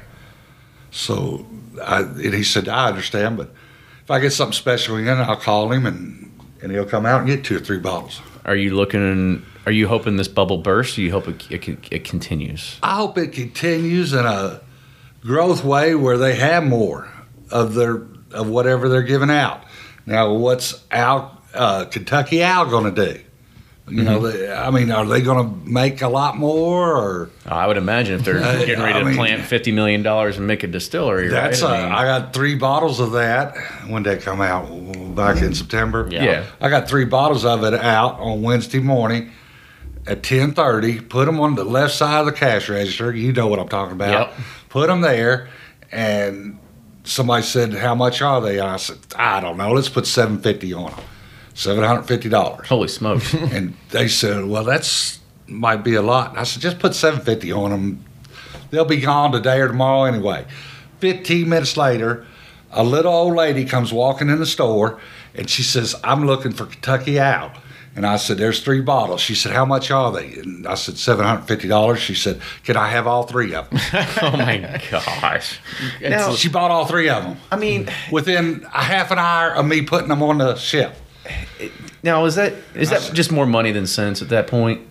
So and he said, I understand, but if I get something special in, I'll call him and he'll come out and get 2 or 3 bottles. Are you hoping this bubble bursts, or you hope it continues? I hope it continues in a growth way where they have more of whatever they're giving out. Now, what's Kentucky Owl going to do? You know, are they going to make a lot more? Or I would imagine if they're getting ready to plant $50 million and make a distillery. That's right? I got 3 bottles of that. When did they come out? Back in September. Yeah. I got 3 bottles of it out on Wednesday morning at 10:30. Put them on the left side of the cash register. You know what I'm talking about. Yep. Put them there, and somebody said, "How much are they?" And I said, "I don't know. Let's put $750 on them. $750." Holy smokes! And they said, "Well, that's might be a lot." And I said, "Just put $750 on them. They'll be gone today or tomorrow anyway." 15 minutes later, a little old lady comes walking in the store, and she says, "I'm looking for Kentucky Owl." And I said, "There's 3 bottles." She said, "How much are they?" And I said, $750. She said, "Can I have all 3 of them?" Oh my gosh! Now, she bought all 3 of them. I mean, within a half an hour of me putting them on the ship. Now, is that just more money than sense at that point?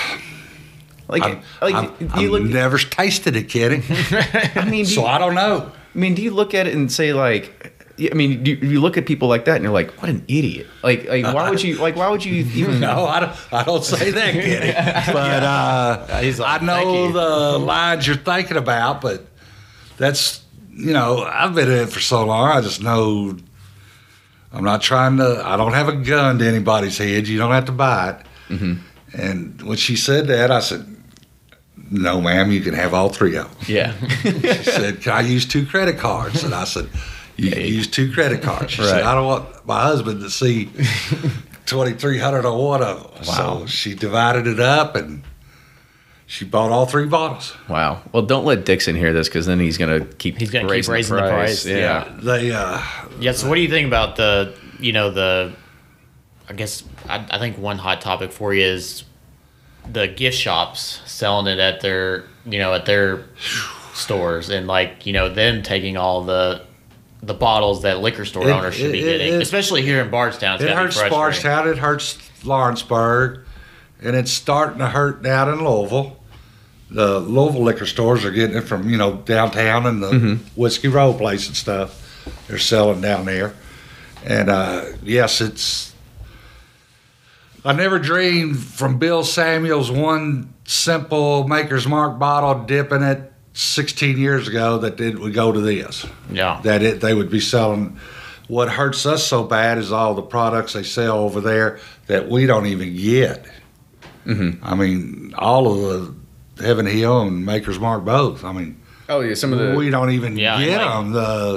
I've never tasted it, Kenny. I mean, so I don't know. I mean, do you look at it and say like? I mean, do you look at people like that and you're like, what an idiot! Like why would you even? No, I don't say that, Kenny. But He's like, I know the lines you're thinking about. But that's I've been in it for so long. I just know I'm not trying to. I don't have a gun to anybody's head. You don't have to buy it. Mm-hmm. And when she said that, I said, "No, ma'am, you can have all 3 of them." Yeah. She said, "Can I use 2 credit cards?" And I said, "You can use 2 credit cards." She said, "I don't want my husband to see $2,300 on one of them." Wow. So she divided it up and she bought all 3 bottles. Wow. Well, don't let Dixon hear this, because then he's gonna keep raising the price. Yeah. They Yeah. So, what do you think about the? I guess I think one hot topic for you is the gift shops selling it at their stores, and them taking all the bottles that liquor store owners should be getting, especially here in Bardstown. It hurts Bardstown, it hurts Lawrenceburg, and it's starting to hurt down in Louisville. The Louisville liquor stores are getting it from downtown and the Whiskey Row place and stuff. They're selling down there, and yes, it's. I never dreamed from Bill Samuels' one simple Maker's Mark bottle dipping it 16 years ago that it would go to this. Yeah. That they would be selling. What hurts us so bad is all the products they sell over there that we don't even get. Mm-hmm. I mean, all of the Heaven Hill and Maker's Mark both. I mean, Oh yeah, some of the we don't even get them.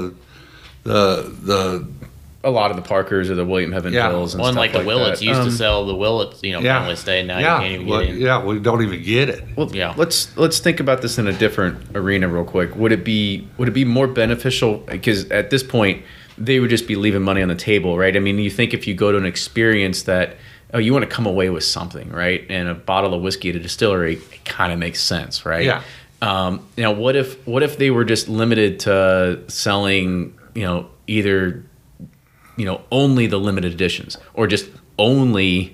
a lot of the Parkers or the William Heaven Yeah. Hills and One stuff like the Willets that. used to sell the Willets, Yeah. family stay. Now yeah, you can't even well, get in. yeah, we don't even get it. Well, Yeah. let's think about this in a different arena real quick. Would it be more beneficial, because at this point they would just be leaving money on the table, right? I mean, you think if you go to an experience that, oh, you want to come away with something, right? And a bottle of whiskey at a distillery, it kind of makes sense, right? Yeah. Now, what if they were just limited to selling, either, only the limited editions, or only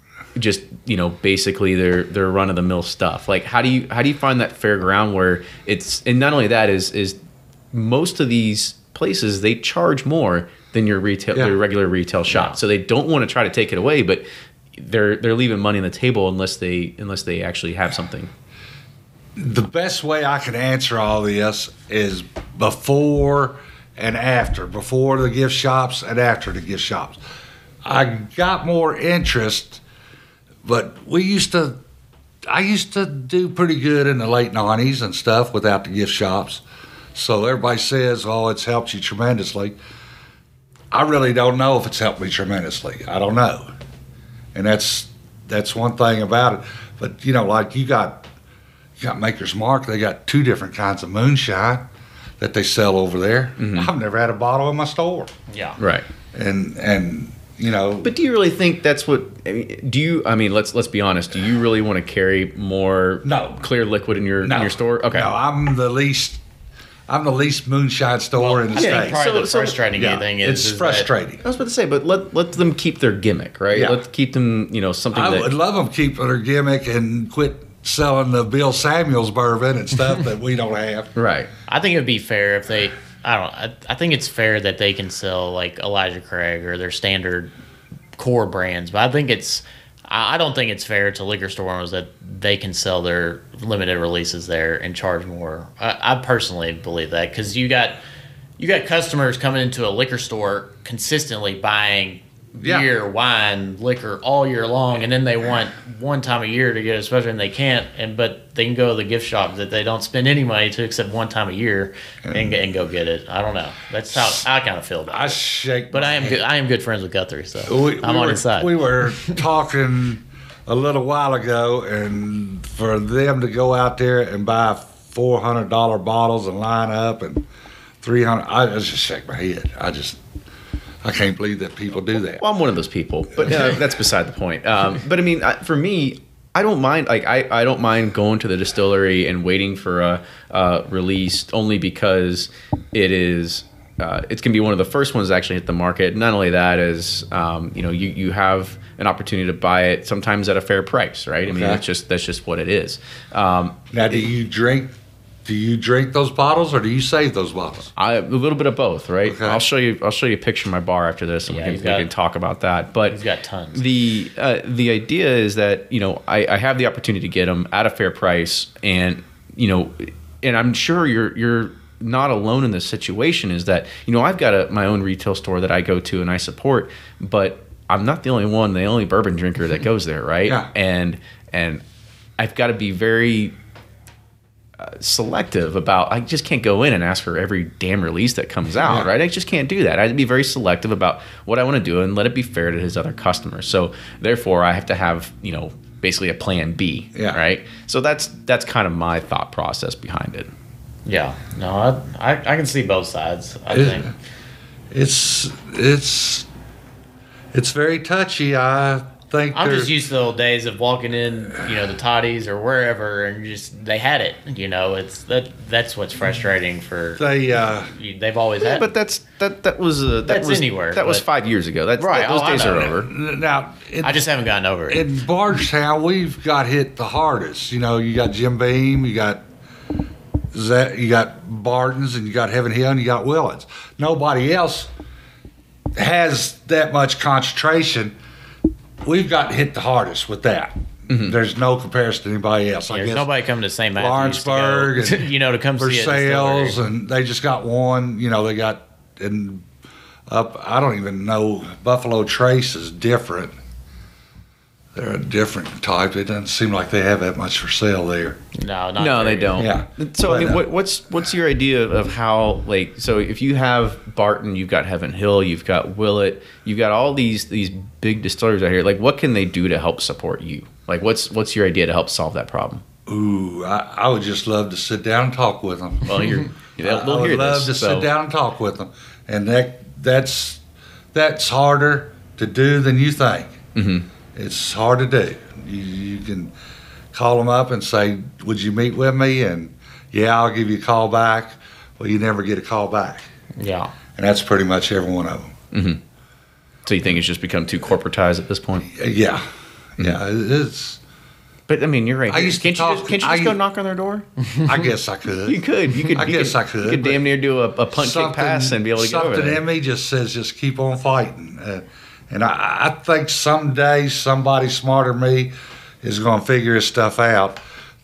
basically their run of the mill stuff? Like, how do you find that fair ground where and not only that is most of these places, they charge more than your regular retail shop. So they don't want to try to take it away, but they're leaving money on the table unless they actually have something. The best way I can answer all this is before and after, before the gift shops and after the gift shops. I got more interest, but I used to do pretty good in the late 90s and stuff without the gift shops. So everybody says, oh, it's helped you tremendously. I really don't know if it's helped me tremendously. I don't know. And that's one thing about it. But, like you got Maker's Mark, they got 2 different kinds of moonshine that they sell over there. Mm-hmm. I've never had a bottle in my store. Yeah. Right. And But do you really think that's what? Let's be honest. Do you really want to carry more clear liquid in your store? Okay. No, I'm the least moonshine store in the state. Probably the frustrating thing is it's frustrating. I was about to say, but let them keep their gimmick, right? Yeah. Let's keep them, something. I would love them keep their gimmick and quit selling the Bill Samuels bourbon and stuff that we don't have. Right. I think it would be fair if they. I think it's fair that they can sell like Elijah Craig or their standard core brands, but I don't think it's fair to liquor store owners that they can sell their limited releases there and charge more. I personally believe that, because you got customers coming into a liquor store consistently buying beer, wine, liquor all year long, and then they want one time a year to get a special, and they can't. But they can go to the gift shop that they don't spend any money to except one time a year and go get it. I don't know. That's how I kind of feel about it. But I am good friends with Guthrie, so I'm on his side. We were talking a little while ago, and for them to go out there and buy $400 bottles and line up and $300, I just shake my head. I can't believe that people do that. Well, I'm one of those people, but that's beside the point. But I mean, for me, I don't mind. Like, I don't mind going to the distillery and waiting for a release, only because it's going to be one of the first ones to actually hit the market. Not only that, is you have an opportunity to buy it sometimes at a fair price, right? I mean, that's just what it is. Now, do you drink those bottles, or do you save those bottles? A little bit of both, right? Okay. I'll show you a picture of my bar after this, and we can talk about that. But he's got tons. The idea is that I have the opportunity to get them at a fair price, and and I'm sure you're not alone in this situation. Is that I've got my own retail store that I go to and I support, but I'm not the only bourbon drinker that goes there, right? Yeah. And I've got to be very selective about. I just can't go in and ask for every damn release that comes out, right? I just can't do that. I have to be very selective about what I want to do and let it be fair to his other customers. So therefore, I have to have basically a plan B, right? So that's kind of my thought process behind it. Yeah, no, I can see both sides. I think it's very touchy. I think I'm just used to the old days of walking in, the Toddies or wherever, and they had it. That's what's frustrating for they've always had. But that was anywhere. That was 5 years ago. Those days are over. Now, I just haven't gotten over it. In Bardstown, we've got hit the hardest. You got Jim Beam, you got Barton's, and you got Heaven Hill, and you got Willans. Nobody else has that much concentration. We've got hit the hardest with that. Mm-hmm. There's no comparison to anybody else. I guess nobody coming to St. Matthews, Lawrenceburg, to come see it. Versailles, and they just got one. They got up. I don't even know. Buffalo Trace is different. They're a different type. It doesn't seem like they have that much for sale there. No, they don't. Yeah. So I mean, what's your idea of how, like, so if you have Barton, you've got Heaven Hill, you've got Willett, you've got all these big distilleries out here. Like, what can they do to help support you? Like, what's your idea to help solve that problem? Ooh, I would just love to sit down and talk with them. Well, I would love to sit down and talk with them, and that's harder to do than you think. Mm-hmm. It's hard to do. You can call them up and say, "Would you meet with me?" And yeah, I'll give you a call back. Well, you never get a call back, Yeah. and that's pretty much every one of them. Mm-hmm. So you think it's just become too corporatized at this point? Yeah, it's. But I mean, you're right. I used to can't you talk- just, can't you I- just go knock on their door? I guess I could. You could. You could. I guess I could, You could but damn near do a punt kick pass and be able to get over something there. in me just says just keep on fighting, and I think someday somebody smarter than me is going to figure this stuff out.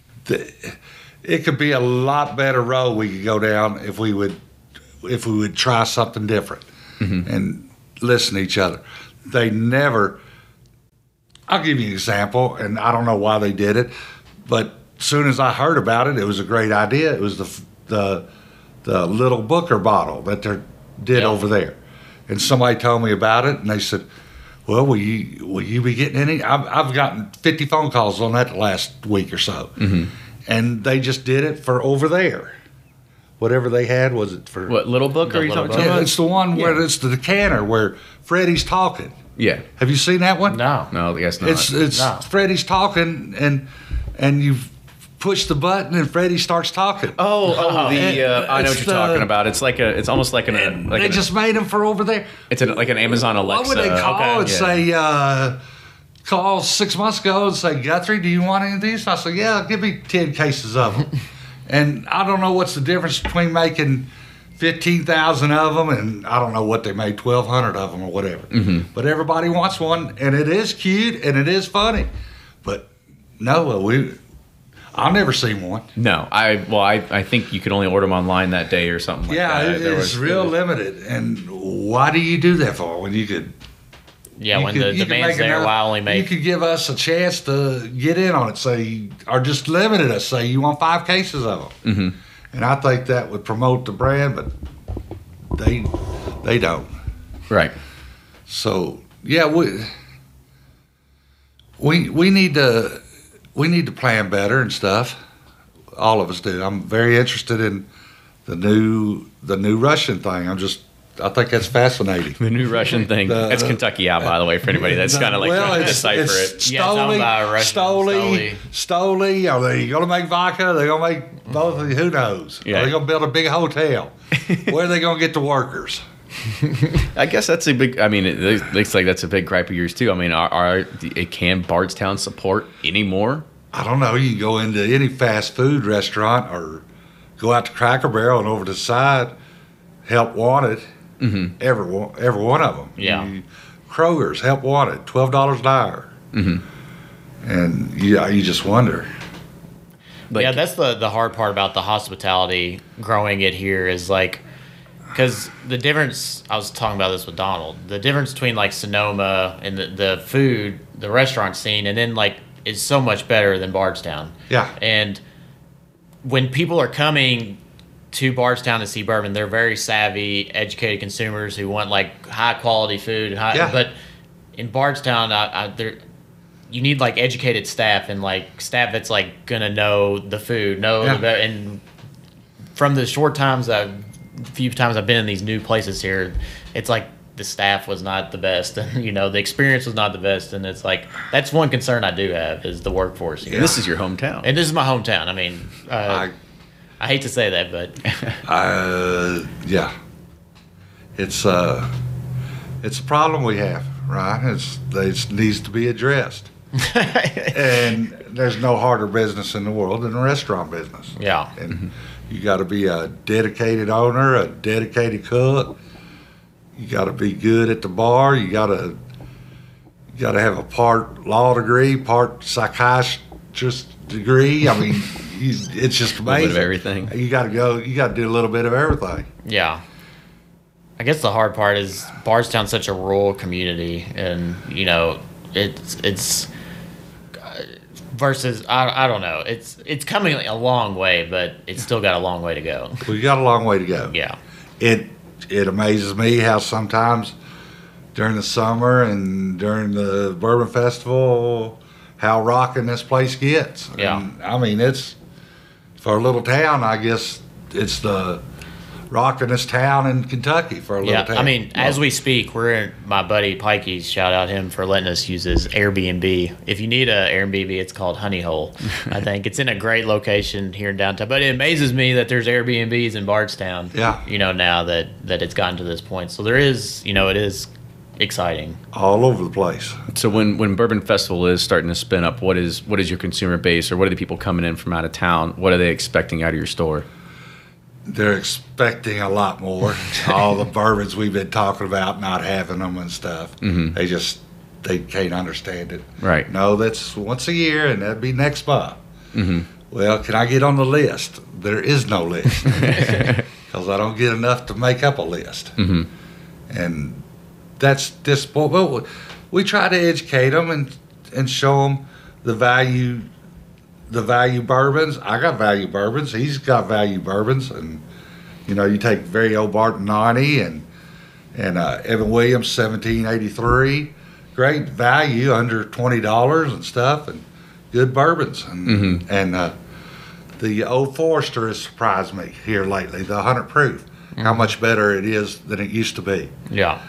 It could be a lot better road we could go down if we would try something different and listen to each other. They never. I'll give you an example, and I don't know why they did it, but as soon as I heard about it, it was a great idea. It was the little Booker bottle that they did over there, and somebody told me about it, and they said, "Well, will you be getting any?" I've gotten 50 phone calls on that the last week or so, and they just did it for over there. Whatever they had, was it for What Little Book The are you Little talking Book. Yeah, about? it's the one where it's the decanter where Freddie's talking. Yeah. Have you seen that one? No. No, I guess not. It's No. Freddie's talking and you push the button and Freddie starts talking. I know what It's you're talking the- about. It's like it's almost like And they just made him for over there. it's like an Amazon Alexa. What would they call and yeah. say? Call 6 months ago and say, Guthrie, do you want any of these? I said, yeah, give me 10 cases of them. And I don't know what's the difference between making 15,000 of them and I don't know what they made, 1,200 of them or whatever. But everybody wants one, and it is cute and it is funny. But no, I've never seen one. No, I think you could only order them online that day or something like Yeah, that. it's real limited. And why do you do that for when you could? Yeah, you when could- the you could demand's make there, enough- why only You make? could give us a chance to get in on it, say, or just limited us. Say you want 5 cases of them, and I think that would promote the brand, but they don't. Right. So yeah, we need to plan better and stuff. All of us do. I'm very interested in the new Russian thing. I think that's fascinating. The new Russian thing. That's Kentucky out, by the way, for anybody that's kind of like trying to decipher it. Yeah, it's owned by a Russian, Stoli. Are they going to make vodka? Are they going to make both of you? Who knows? Yeah. Are they going to build a big hotel? Where are they going to get the workers? I guess that's a big. I mean, it looks like that's a big gripe of yours too. I mean, can Bardstown support anymore? I don't know. You can go into any fast food restaurant or go out to Cracker Barrel and over to the side, Help Wanted. Every one of them. Yeah. Kroger's Help Wanted, $12 an hour. And you just wonder. Like, Yeah, that's the hard part about the hospitality growing it here is like, because the difference, I was talking about this with Donald, the difference between like Sonoma and the food, the restaurant scene, and then like is so much better than Bardstown. Yeah. And when people are coming to Bardstown to see bourbon, they're very savvy, educated consumers who want like high quality food. Yeah. But in Bardstown, you need like educated staff and like staff that's like gonna know the food, and from the few times I've been in these new places here, it's like the staff was not the best, and the experience was not the best, and it's like that's one concern I do have is the workforce here. and this is your hometown. And this is my hometown. I mean, I hate to say that, but Yeah. It's a problem we have, right? It needs to be addressed. And there's no harder business in the world than the restaurant business. yeah, And you got to be a dedicated owner, a dedicated cook. You got to be good at the bar. You got to have a part law degree, part psychiatrist degree. I mean, it's just amazing. A little bit of everything. You got to do a little bit of everything. yeah. I guess the hard part is Bardstown's such a rural community, and it's versus I don't know. It's coming a long way, but it's still got a long way to go. We got a long way to go. Yeah, It amazes me how sometimes during the summer and during the Bourbon Festival, how rocking this place gets. Yeah. And, I mean, it's for a little town. I guess it's the rocking this town in Kentucky for a little Yeah, time. I mean, as we speak, we're in my buddy Pikey's. Shout out him for letting us use his Airbnb. If you need a Airbnb, it's called Honey Hole. I think it's in a great location here in downtown. But it amazes me that there's Airbnbs in Bardstown. Yeah. Now that it's gotten to this point, so there is, it is exciting. all over the place. So when Bourbon Festival is starting to spin up, what is your consumer base, or what are the people coming in from out of town? What are they expecting out of your store? They're expecting a lot more. All the bourbons we've been talking about, not having them and stuff. They can't understand it. Right. No, that's once a year, and that'd be next month. Well, can I get on the list? There is no list because I don't get enough to make up a list, and that's disappointing. But we try to educate them and show them the value bourbons. I got value bourbons. He's got value bourbons, and you take very old Barton 90 and Evan Williams 1783. Great value, under $20 and stuff, and good bourbons. And the Old Forester has surprised me here lately. The 100 proof, how much better it is than it used to be. Yeah.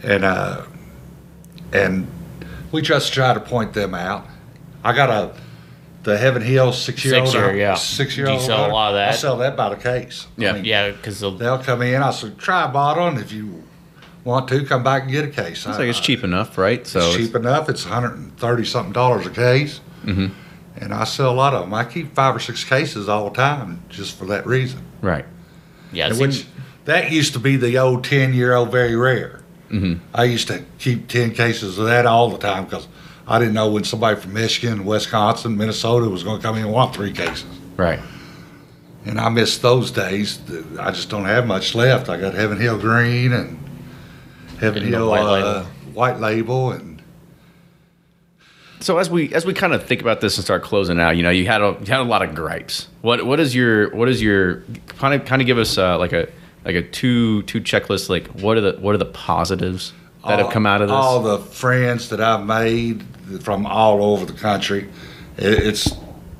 And we just try to point them out. I got the Heaven Hill 6-year-old. 6-year, yeah. 6-year-old. Do you sell a lot of that? I sell that by the case. Yeah. I mean, Yeah, because they'll come in. I said, try a bottle, and if you want to, come back and get a case. It's like it's cheap enough, right? So It's cheap enough. It's $130-something a case. And I sell a lot of them. I keep 5 or 6 cases all the time just for that reason. right. yeah, And it which seems- that used to be the old 10-year-old very rare. I used to keep 10 cases of that all the time because I didn't know when somebody from Michigan, Wisconsin, Minnesota was going to come in and want 3 cases. Right. And I miss those days. I just don't have much left. I got Heaven Hill Green and Heaven And the Hill White Label. White Label, and So as we kind of think about this and start closing out, you had a lot of gripes. What is your kind of give us like a two checklist, like what are the positives that have come out of this? All the friends that I've made from all over the country, it's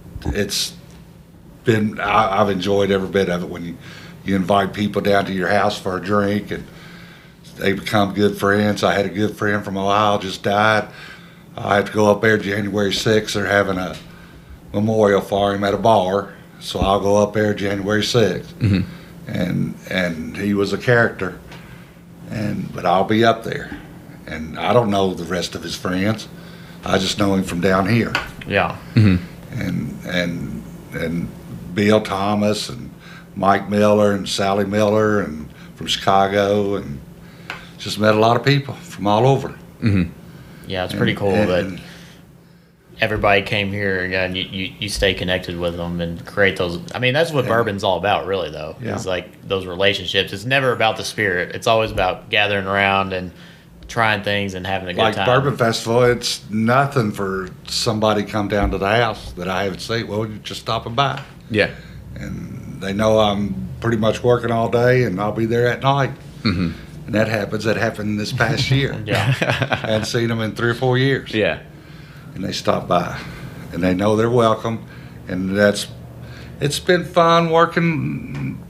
been, I've enjoyed every bit of it. When you invite people down to your house for a drink and they become good friends. I had a good friend from Ohio, just died. I have to go up there January 6th. They're having a memorial for him at a bar, so I'll go up there January 6th. And he was a character, but I'll be up there. And I don't know the rest of his friends. I just know him from down here. yeah. And Bill Thomas and Mike Miller and Sally Miller and from Chicago, and just met a lot of people from all over. Yeah, it's pretty cool that everybody came here and you stay connected with them and create those. I mean, that's what bourbon's all about, really, though. Yeah. It's like those relationships. It's never about the spirit. It's always about gathering around and trying things and having a good Like time. Bourbon Festival, it's nothing for somebody to come down to the house that I haven't seen. Well, you're just stopping by. Yeah. And they know I'm pretty much working all day and I'll be there at night. And that happened this past year. Yeah. I hadn't seen them in 3 or 4 years. Yeah. And they stop by, and they know they're welcome, and it's been fun working,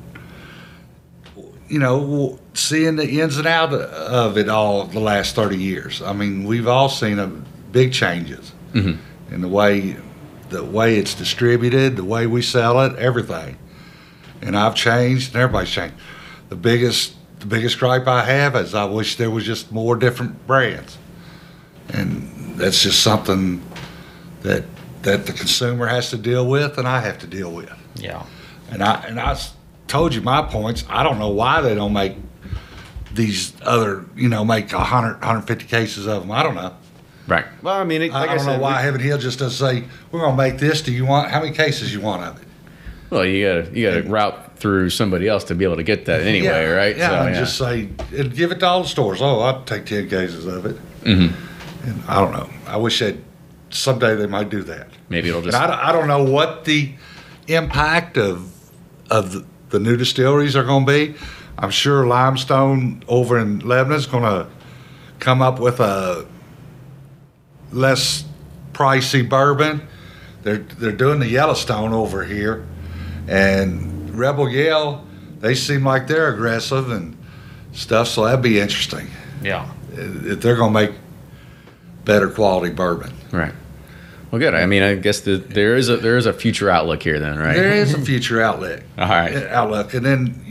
seeing the ins and outs of it all the last 30 years. I mean, we've all seen big changes in the way it's distributed, the way we sell it, everything. And I've changed, and everybody's changed. The biggest gripe I have is I wish there was just more different brands. And that's just something that the consumer has to deal with, and I have to deal with. Yeah. And I told you my points. I don't know why they don't make these other, make 100, 150 cases of them. I don't know. Right. Well, I mean, I don't know why Heaven Hill just doesn't say, we're going to make this. Do you want, how many cases you want of it? Well, you gotta route through somebody else to be able to get that anyway, right? Yeah, So, and just say, and give it to all the stores. Oh, I'd take 10 cases of it. And I don't know. I wish someday they might do that. maybe it'll And just. I don't know what the impact of the new distilleries are going to be. I'm sure Limestone over in Lebanon is going to come up with a less pricey bourbon. They're doing the Yellowstone over here, and Rebel Yell they seem like they're aggressive and stuff. So that'd be interesting Yeah. if they're gonna make better quality bourbon. Right. Well, good. I mean, I guess there is a future outlook here, then, right? There is a future outlook. All right. Outlook, and then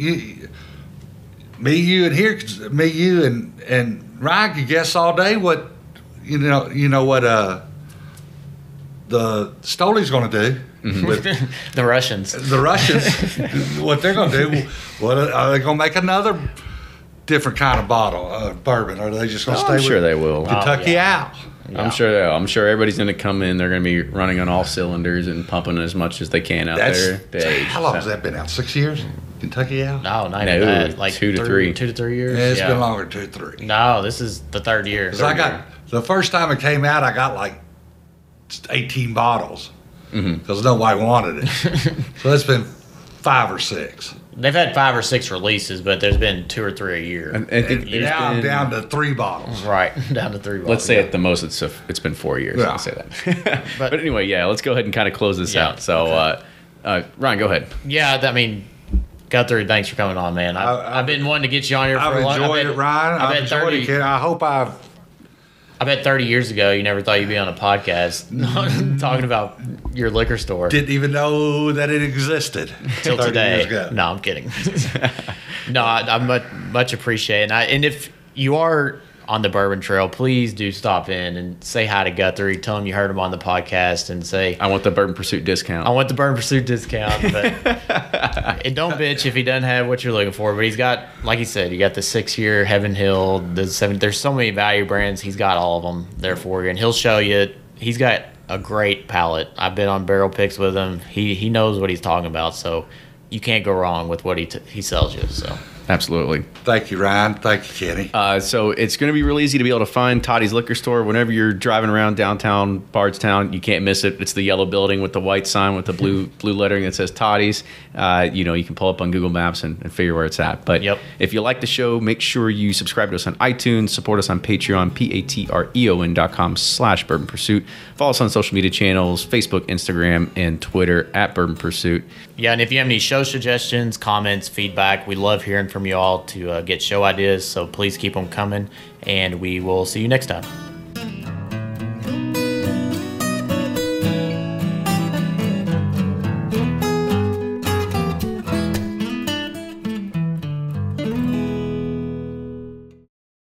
you, and Ryan could guess all day what what the Stoli's going to do with The Russians. the Russians. What they're going to do? What are they going to make another different kind of bottle of bourbon? Or are they just going to stay I'm sure with they will. Kentucky Owl? I'm sure they will. I'm sure everybody's going to come in. They're going to be running on all cylinders and pumping as much as they can out there. How long has that been out? 6 years? Kentucky Owl? No, not No, even that. Like 2 to 3. 2 to 3 years. Yeah, it's been longer than 2 or 3. No, this is the third year. 'Cause I got the first time it came out, I got like 18 bottles because nobody wanted it. So it's been 5 or 6. They've had 5 or 6 releases, but there's been 2 or 3 a year. I think And there's now I'm been- down to 3 bottles. Right, down to 3 bottles. Let's say at the most it's been 4 years. Yeah. Let's say that. but anyway, yeah, let's go ahead and kind of close this Yeah. out. So, Ryan, go ahead. Yeah, I mean, Guthrie, thanks for coming on, man. I've been wanting to get you on here for I've a long time. enjoyed it, Ryan. I've enjoyed it, kid. I hope I bet 30 years ago you never thought you'd be on a podcast talking about your liquor store. didn't even know that it existed Till 30 years today. ago. No, I'm kidding. No, I much appreciate it. And if you are on the Bourbon Trail, please do stop in and say hi to Guthrie. Tell him you heard him on the podcast and say, I want the Bourbon Pursuit discount. I want the Bourbon Pursuit discount. But and don't bitch if he doesn't have what you're looking for. But he's got, like he said, you got the 6-year Heaven Hill, the 7. There's so many value brands. He's got all of them there for you. And he'll show you. He's got a great palate. I've been on barrel picks with him. He knows what he's talking about. So you can't go wrong with what he sells you. So Absolutely. Thank you, Ryan. Thank you, Kenny. So it's going to be real easy to be able to find Toddy's Liquor Store whenever you're driving around downtown Bardstown. You can't miss it. It's the yellow building with the white sign with the blue lettering that says Toddy's. You can pull up on Google Maps and figure where it's at. But Yep. if you like the show, make sure you subscribe to us on iTunes, support us on Patreon, patreon.com/Bourbon Pursuit. Follow us on social media channels, Facebook, Instagram, and Twitter @Bourbon Pursuit. yeah, and if you have any show suggestions, comments, feedback, we love hearing from you all to get show ideas. So please keep them coming, and we will see you next time.